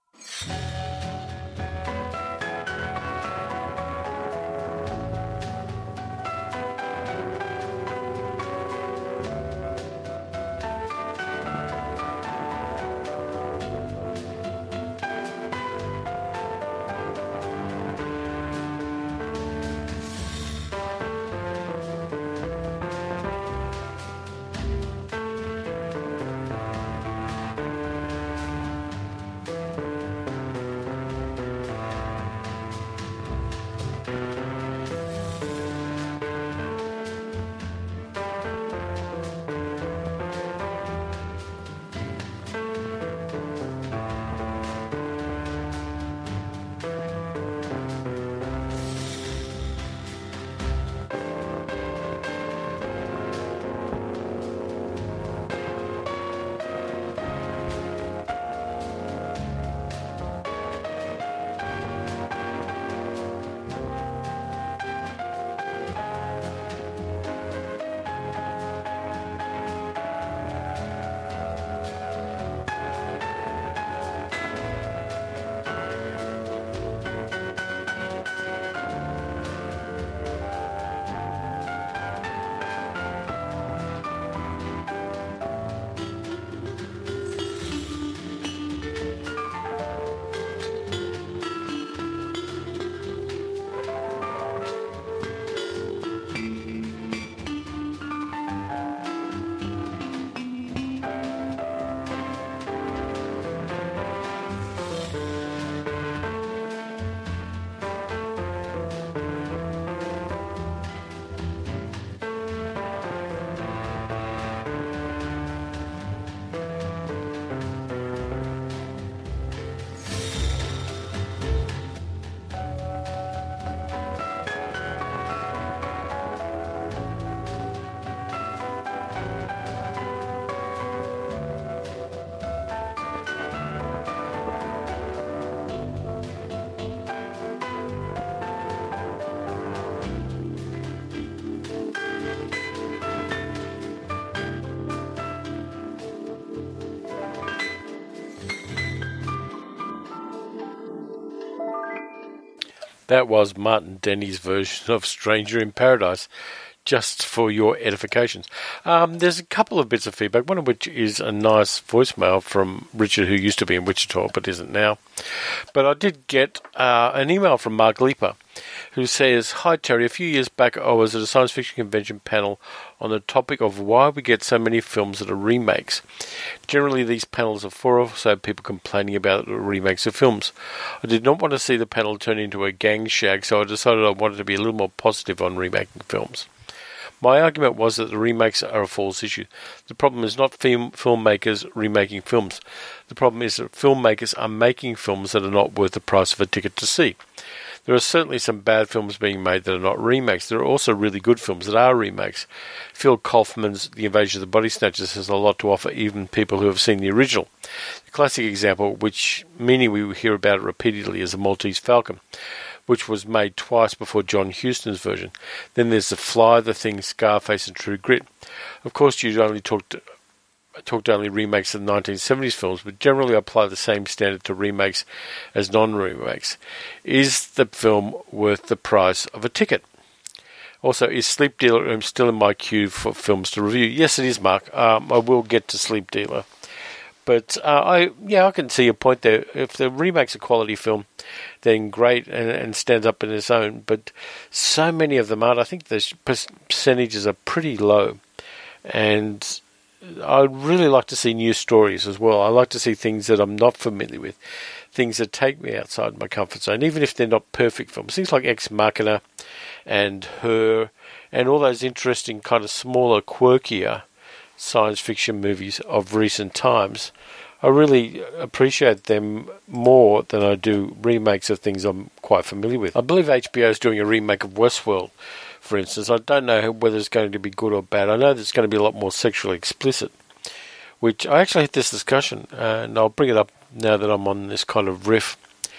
That was Martin Denny's version of Stranger in Paradise, just for your edifications. Um, there's a couple of bits of feedback, one of which is a nice voicemail from Richard, who used to be in Wichita but isn't now. But I did get uh, an email from Mark Leeper, who says, "Hi Terry, a few years back I was at a science fiction convention panel on the topic of why we get so many films that are remakes. Generally these panels are four or so people complaining about the remakes of films. I did not want to see the panel turn into a gang shag, so I decided I wanted to be a little more positive on remaking films. My argument was that the remakes are a false issue. The problem is not film filmmakers remaking films. The problem is that filmmakers are making films that are not worth the price of a ticket to see. There are certainly some bad films being made that are not remakes. There are also really good films that are remakes. Phil Kaufman's The Invasion of the Body Snatchers has a lot to offer even people who have seen the original. The classic example, which many we hear about it repeatedly, is The Maltese Falcon, which was made twice before John Huston's version. Then there's The Fly, The Thing, Scarface and True Grit. Of course, you'd only talk to talked only remakes of the nineteen seventies films, but generally apply the same standard to remakes as non-remakes. Is the film worth the price of a ticket? Also, is Sleep Dealer still in my queue for films to review? Yes, it is, Mark. Um, I will get to Sleep Dealer. But, uh, I yeah, I can see your point there. If the remake's a quality film, then great, and, and stands up in its own. But so many of them aren't. I think the percentages are pretty low. And I'd really like to see new stories as well. I like to see things that I'm not familiar with, things that take me outside my comfort zone, even if they're not perfect films. Things like Ex Machina and Her, and all those interesting kind of smaller, quirkier science fiction movies of recent times. I really appreciate them more than I do remakes of things I'm quite familiar with. I believe H B O is doing a remake of Westworld, for instance. I don't know whether it's going to be good or bad. I know that it's going to be a lot more sexually explicit, which I actually had this discussion, uh, and I'll bring it up now that I'm on this kind of riff.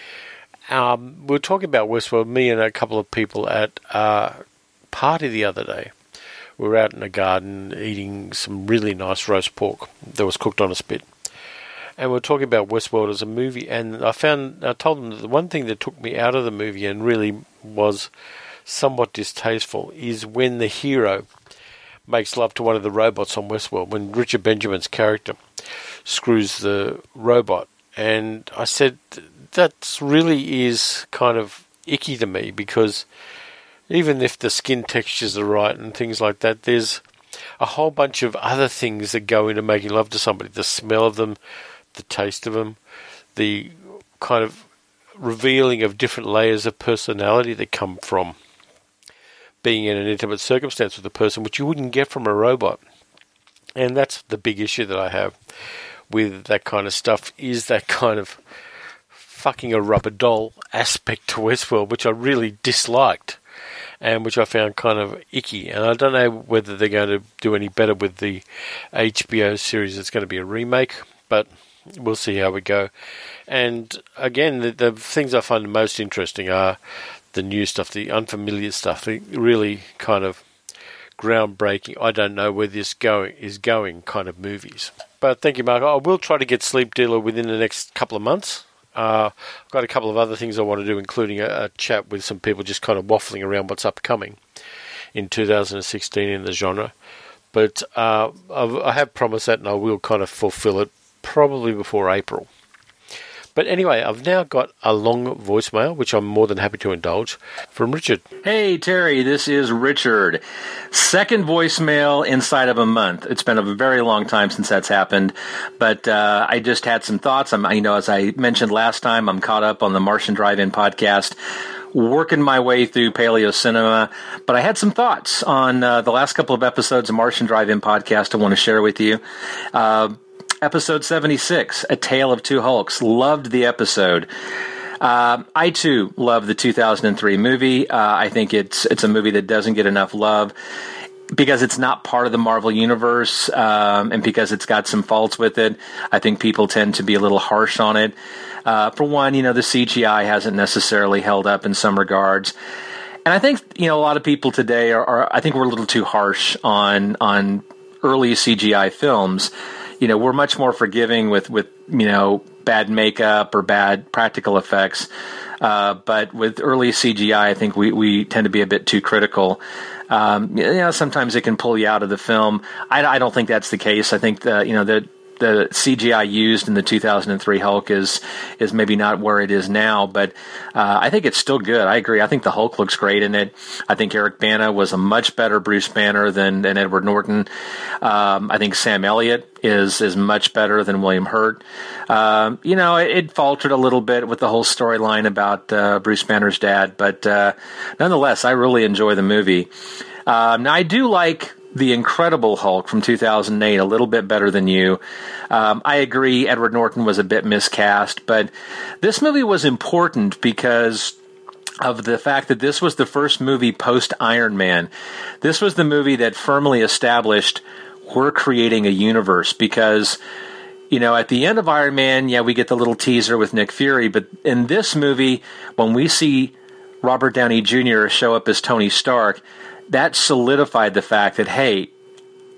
Um, we were talking about Westworld, me and a couple of people at a party the other day. We were out in a garden eating some really nice roast pork that was cooked on a spit. And we were talking about Westworld as a movie, and I found, I told them that the one thing that took me out of the movie and really was somewhat distasteful is when the hero makes love to one of the robots on Westworld, when Richard Benjamin's character screws the robot. And I said, that really is kind of icky to me, because even if the skin textures are right and things like that, there's a whole bunch of other things that go into making love to somebody. The smell of them, the taste of them, the kind of revealing of different layers of personality that come from being in an intimate circumstance with a person, which you wouldn't get from a robot. And that's the big issue that I have with that kind of stuff, is that kind of fucking a rubber doll aspect to Westworld, which I really disliked and which I found kind of icky. And I don't know whether they're going to do any better with the H B O series. It's going to be a remake, but we'll see how we go. And again, the, the things I find most interesting are the new stuff, the unfamiliar stuff, the really kind of groundbreaking, I don't know where this going is going kind of movies. But thank you, Mark. I will try to get Sleep Dealer within the next couple of months. Uh, I've got a couple of other things I want to do, including a, a chat with some people just kind of waffling around what's upcoming in two thousand sixteen in the genre. But uh, I've, I have promised that, and I will kind of fulfill it probably before April. But anyway, I've now got a long voicemail, which I'm more than happy to indulge, from Richard. Hey, Terry, this is Richard. Second voicemail inside of a month. It's been a very long time since that's happened, but uh, I just had some thoughts. I'm, you know, as I mentioned last time, I'm caught up on the Martian Drive-In podcast, working my way through Paleo Cinema, but I had some thoughts on uh, the last couple of episodes of Martian Drive-In podcast I want to share with you. Uh, Episode seventy-six, A Tale of Two Hulks. Loved the episode. Uh, I, too, love the two thousand three movie. Uh, I think it's it's a movie that doesn't get enough love because it's not part of the Marvel Universe, um, and because it's got some faults with it. I think people tend to be a little harsh on it. Uh, for one, you know, the C G I hasn't necessarily held up in some regards. And I think, you know, a lot of people today are, are I think we're a little too harsh on on early C G I films. You know, we're much more forgiving with, with you know, bad makeup or bad practical effects. Uh, but with early C G I, I think we, we tend to be a bit too critical. Um, you know, sometimes it can pull you out of the film. I, I don't think that's the case. I think, the, you know, the the C G I used in the two thousand three Hulk is is maybe not where it is now, but uh, I think it's still good. I agree. I think the Hulk looks great in it. I think Eric Bana was a much better Bruce Banner than, than Edward Norton. Um, I think Sam Elliott is is much better than William Hurt. Um, you know, it, it faltered a little bit with the whole storyline about uh, Bruce Banner's dad, but uh, nonetheless, I really enjoy the movie. Um, now, I do like The Incredible Hulk from two thousand eight a little bit better than you. Um, I agree Edward Norton was a bit miscast, but this movie was important because of the fact that this was the first movie post-Iron Man. This was the movie that firmly established we're creating a universe because, you know, at the end of Iron Man, yeah, we get the little teaser with Nick Fury, but in this movie, when we see Robert Downey Junior show up as Tony Stark, that solidified the fact that, hey,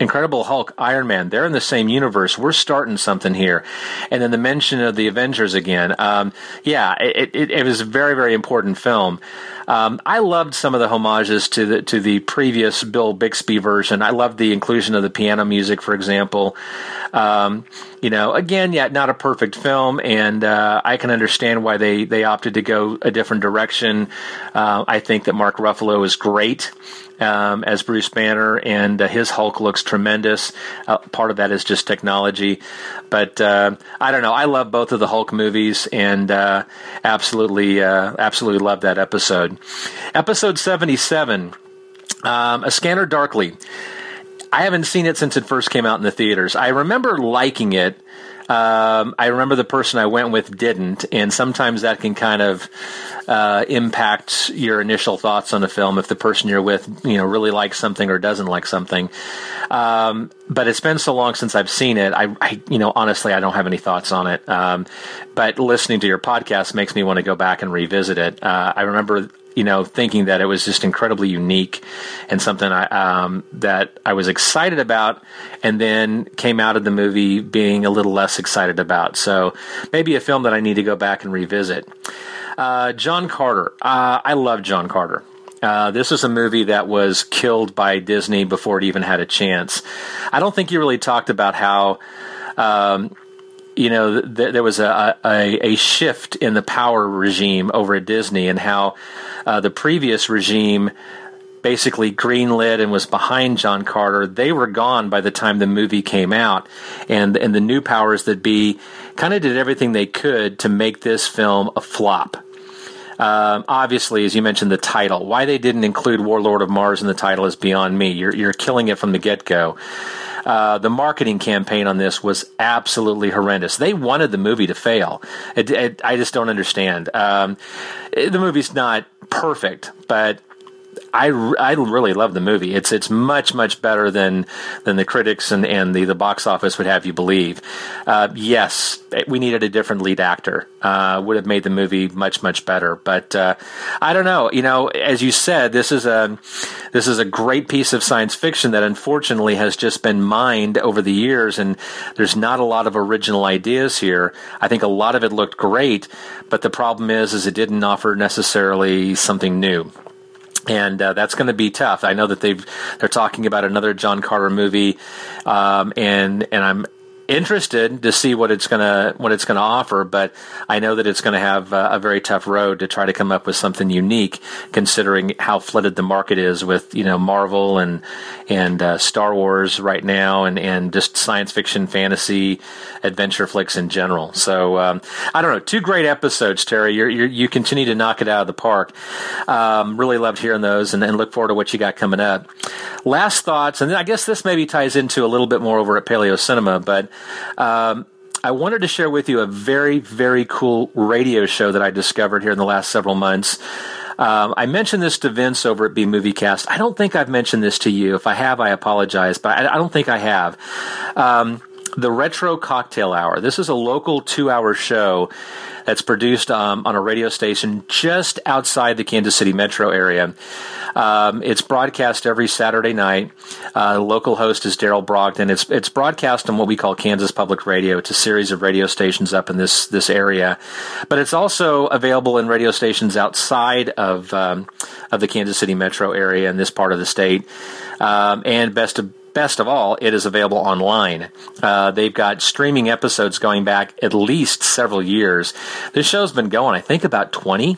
Incredible Hulk, Iron Man, they're in the same universe. We're starting something here. And then the mention of the Avengers again. Um, yeah, it, it, it was a very, very important film. Um, I loved some of the homages to the to the previous Bill Bixby version. I loved the inclusion of the piano music, for example. Um, you know, again, yeah, not a perfect film, and uh, I can understand why they, they opted to go a different direction. Uh, I think that Mark Ruffalo is great um, as Bruce Banner, and uh, his Hulk looks tremendous. Uh, part of that is just technology. But uh, I don't know. I love both of the Hulk movies, and uh, absolutely, uh, absolutely love that episode. Episode seventy-seven, um, A Scanner Darkly. I haven't seen it since it first came out in the theaters. I remember liking it. Um, I remember the person I went with didn't, and sometimes that can kind of uh, impact your initial thoughts on a film if the person you're with, you know, really likes something or doesn't like something. Um, but it's been so long since I've seen it. I, I you know, honestly, I don't have any thoughts on it. Um, but listening to your podcast makes me want to go back and revisit it. Uh, I remember, you know, thinking that it was just incredibly unique and something I, um, that I was excited about, and then came out of the movie being a little less excited about. So maybe a film that I need to go back and revisit. Uh, John Carter. Uh, I love John Carter. Uh, this was a movie that was killed by Disney before it even had a chance. I don't think you really talked about how, um, you know, th- there was a, a, a shift in the power regime over at Disney, and how uh, the previous regime basically greenlit and was behind John Carter. They were gone by the time the movie came out, and and the new powers that be kind of did everything they could to make this film a flop. Um, obviously, as you mentioned, the title. Why they didn't include Warlord of Mars in the title is beyond me. You're you're killing it from the get-go. Uh, the marketing campaign on this was absolutely horrendous. They wanted the movie to fail. It, it, I just don't understand. Um, it, the movie's not perfect, but I, I really love the movie. It's it's much, much better than than the critics and, and the, the box office would have you believe. Uh, yes, we needed a different lead actor. Uh, would have made the movie much, much better. But uh, I don't know. You know, as you said, this is a this is a great piece of science fiction that unfortunately has just been mined over the years, and there's not a lot of original ideas here. I think a lot of it looked great, but the problem is, is it didn't offer necessarily something new. And uh, that's going to be tough. I know that they've they're talking about another John Carter movie, um, and and I'm interested to see what it's gonna what it's gonna offer. But I know that it's going to have uh, a very tough road to try to come up with something unique, considering how flooded the market is with, you know, Marvel and and uh, Star Wars right now, and, and just science fiction, fantasy, adventure flicks in general. So um, I don't know. Two great episodes, Terry. You're, you're, you continue to knock it out of the park. Um, really loved hearing those, and, and look forward to what you got coming up. Last thoughts, and I guess this maybe ties into a little bit more over at Paleo Cinema, but um, I wanted to share with you a very, very cool radio show that I discovered here in the last several months. Um, I mentioned this to Vince over at B Moviecast. I don't think I've mentioned this to you. If I have, I apologize, but I, I don't think I have. Um, the Retro Cocktail Hour. This is a local two-hour show that's produced um, on a radio station just outside the Kansas City metro area. Um, it's broadcast every Saturday night. Uh, the local host is Daryl Brogdon. It's it's broadcast on what we call Kansas Public Radio. It's a series of radio stations up in this this area, but it's also available in radio stations outside of um, of the Kansas City metro area in this part of the state. Um, and best of Best of all, it is available online. Uh, they've got streaming episodes going back at least several years. This show's been going, I think, about twenty.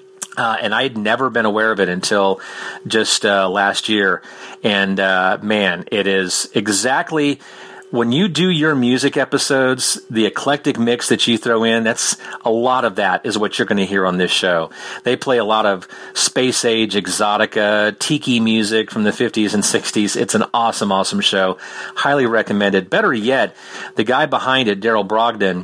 Uh, and I had never been aware of it until just uh, last year. And, uh, man, it is exactly... When you do your music episodes, the eclectic mix that you throw in, that's a lot of that is what you're going to hear on this show. They play a lot of space age exotica, tiki music from the fifties and sixties. It's an awesome, awesome show. Highly recommended. Better yet, the guy behind it, Daryl Brogdon,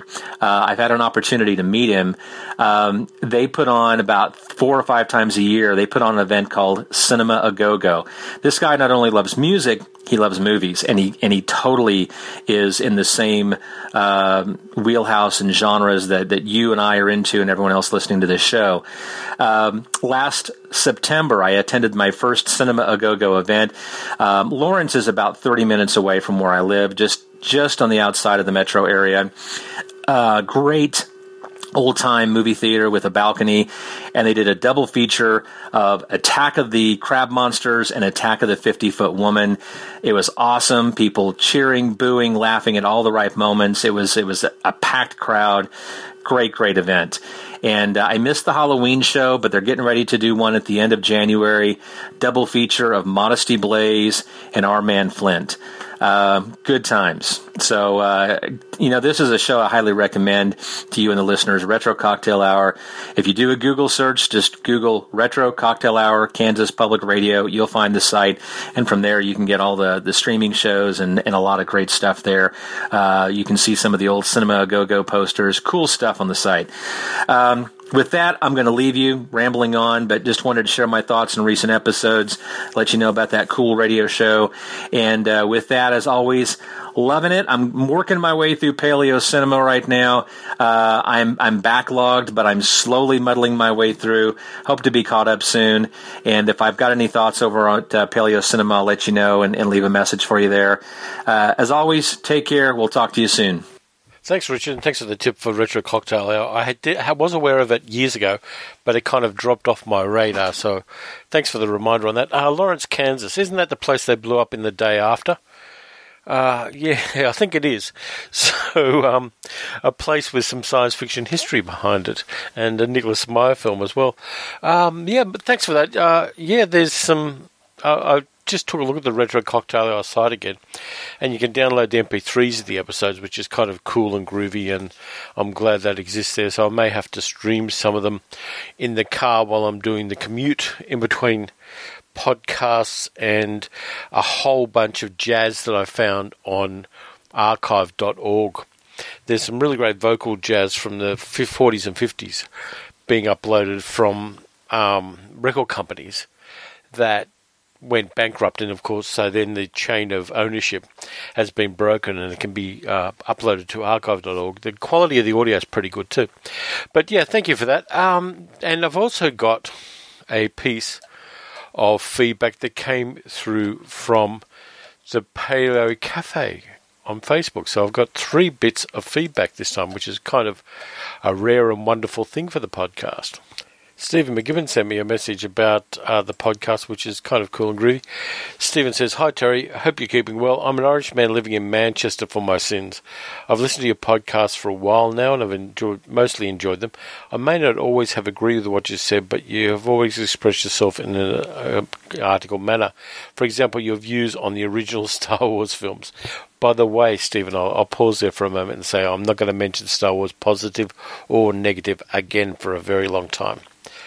Uh, I've had an opportunity to meet him. Um, they put on about four or five times a year, they put on an event called Cinema A Go-Go. This guy not only loves music, he loves movies, and he and he totally is in the same uh, wheelhouse and genres that, that you and I are into and everyone else listening to this show. Um, last September, I attended my first Cinema A Go-Go event. Um, Lawrence is about thirty minutes away from where I live, just, just on the outside of the metro area. Uh, great old-time movie theater with a balcony, and they did a double feature of Attack of the Crab Monsters and Attack of the fifty-Foot Woman. It was awesome. People cheering, booing, laughing at all the right moments. It was it was a, a packed crowd. Great, great event. And uh, I missed the Halloween show, but they're getting ready to do one at the end of January. Double feature of Modesty Blaze and Our Man Flint. Uh, good times. So, uh, you know, this is a show I highly recommend to you and the listeners, Retro Cocktail Hour. If you do a Google search, just Google Retro Cocktail Hour, Kansas Public Radio. You'll find the site, and from there you can get all the, the streaming shows and, and a lot of great stuff there. Uh, you can see some of the old Cinema A Go-Go posters. Cool stuff on the site. Um, With that, I'm going to leave you rambling on, but just wanted to share my thoughts in recent episodes, let you know about that cool radio show. And uh, with that, as always, loving it. I'm working my way through Paleo Cinema right now. Uh, I'm I'm backlogged, but I'm slowly muddling my way through. Hope to be caught up soon. And if I've got any thoughts over on uh, Paleo Cinema, I'll let you know and, and leave a message for you there. Uh, as always, take care. We'll talk to you soon. Thanks, Richard, and thanks for the tip for Retro Cocktail Hour. I, had, I was aware of it years ago, but it kind of dropped off my radar, so thanks for the reminder on that. Uh, Lawrence, Kansas, isn't that the place they blew up in the day after? Uh, yeah, I think it is. So, um, a place with some science fiction history behind it, and a Nicholas Meyer film as well. Um, yeah, but thanks for that. Uh, yeah, there's some... Uh, I just took a look at the Retro Cocktail Hour site again, and you can download the M P threes of the episodes, which is kind of cool and groovy, and I'm glad that exists there. So I may have to stream some of them in the car while I'm doing the commute in between podcasts and a whole bunch of jazz that I found on archive dot org. There's some really great vocal jazz from the forties and fifties being uploaded from um, record companies that went bankrupt, and of course, so then the chain of ownership has been broken, and it can be uh, uploaded to archive dot org. The quality of the audio is pretty good too. But yeah, thank you for that. Um, and I've also got a piece of feedback that came through from the Paleo Cafe on Facebook. So I've got three bits of feedback this time, which is kind of a rare and wonderful thing for the podcast. Stephen McGibbon sent me a message about uh, the podcast, which is kind of cool and groovy. Stephen says, "Hi Terry, hope you're keeping well. I'm an Irish man living in Manchester for my sins. I've listened to your podcasts for a while now, and I've enjoyed, mostly enjoyed them. I may not always have agreed with what you said, but you have always expressed yourself in an article manner. For example, your views on the original Star Wars films. By the way, Stephen, I'll, I'll pause there for a moment and say I'm not going to mention Star Wars positive or negative again for a very long time."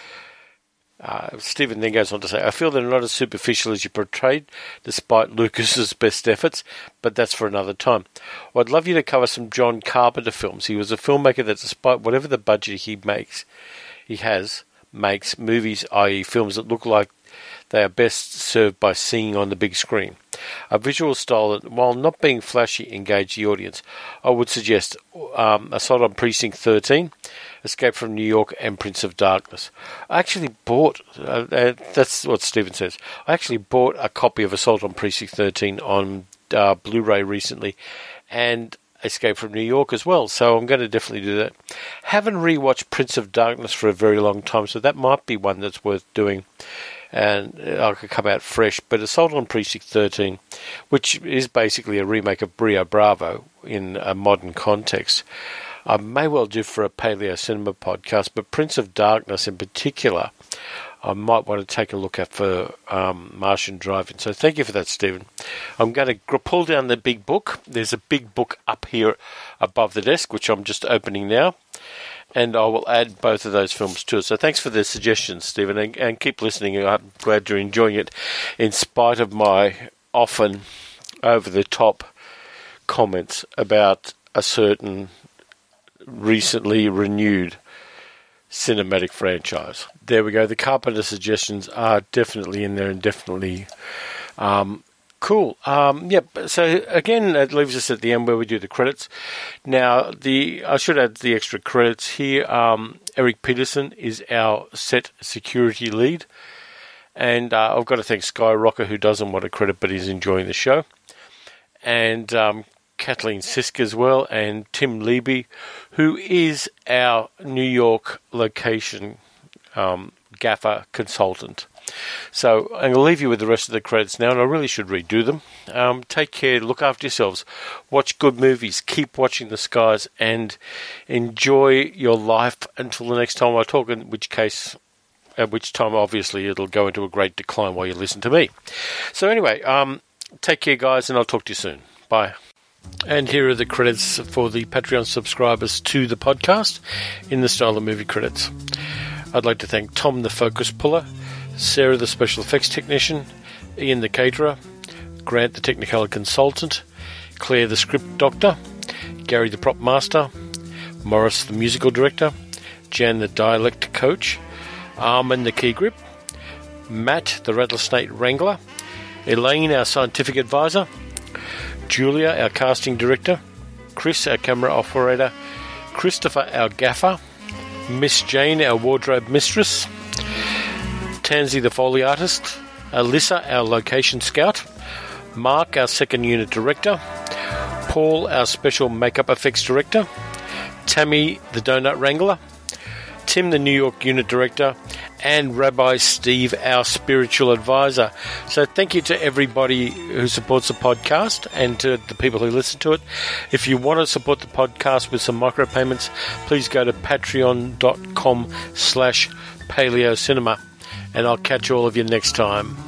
Uh, Stephen then goes on to say, "I feel they're not as superficial as you portrayed, despite Lucas's best efforts, but that's for another time. Well, I'd love you to cover some John Carpenter films. He was a filmmaker that, despite whatever the budget he makes, he has, makes movies, that is films that look like they are best served by seeing on the big screen. A visual style that, while not being flashy, engage the audience. I would suggest um, Assault on Precinct thirteen, Escape from New York, and Prince of Darkness." I actually bought, uh, uh, that's what Stephen says, I actually bought a copy of Assault on Precinct thirteen on uh, Blu-ray recently, and Escape from New York as well, so I'm going to definitely do that. Haven't rewatched Prince of Darkness for a very long time, so that might be one that's worth doing, and I could come out fresh. But Assault on Precinct thirteen, which is basically a remake of Brio Bravo in a modern context, I may well do for a Paleo Cinema podcast, but Prince of Darkness in particular, I might want to take a look at for um, Martian Drive-In. So thank you for that, Stephen. I'm going to pull down the big book. There's a big book up here above the desk, which I'm just opening now, and I will add both of those films to it. So thanks for the suggestions, Stephen, and, and keep listening. I'm glad you're enjoying it, in spite of my often over-the-top comments about a certain recently renewed cinematic franchise. There we go. The Carpenter suggestions are definitely in there and definitely um, cool. Um, yep. So again, that leaves us at the end where we do the credits. Now, the I should add the extra credits here. Um, Eric Peterson is our set security lead, and uh, I've got to thank Skyrocker, who doesn't want a credit but is enjoying the show, and um, Kathleen Sisk as well, and Tim Leby, who is our New York location um, gaffer consultant. So I'm going to leave you with the rest of the credits now, and I really should redo them. Um, take care, look after yourselves, watch good movies, keep watching the skies, and enjoy your life until the next time I talk, in which case, at which time obviously it'll go into a great decline while you listen to me. So anyway, um, take care guys, and I'll talk to you soon. Bye. And here are the credits for the Patreon subscribers to the podcast in the style of movie credits. I'd like to thank Tom the Focus Puller, Sarah the Special Effects Technician, Ian the Caterer, Grant the Technicolor Consultant, Claire the Script Doctor, Gary the Prop Master, Morris the Musical Director, Jan the Dialect Coach, Armin the Key Grip, Matt the Rattlesnake Wrangler, Elaine our Scientific Advisor, Julia our Casting Director, Chris our Camera Operator, Christopher our Gaffer, Miss Jane our Wardrobe Mistress, Tansy the Foley Artist, Alyssa our Location Scout, Mark our Second Unit Director, Paul our Special Makeup Effects Director, Tammy the Donut Wrangler, Tim the New York Unit Director, and Rabbi Steve our Spiritual Advisor. So thank you to everybody who supports the podcast and to the people who listen to it. If you want to support the podcast with some micropayments, please go to patreon.com slash paleocinema. And I'll catch all of you next time.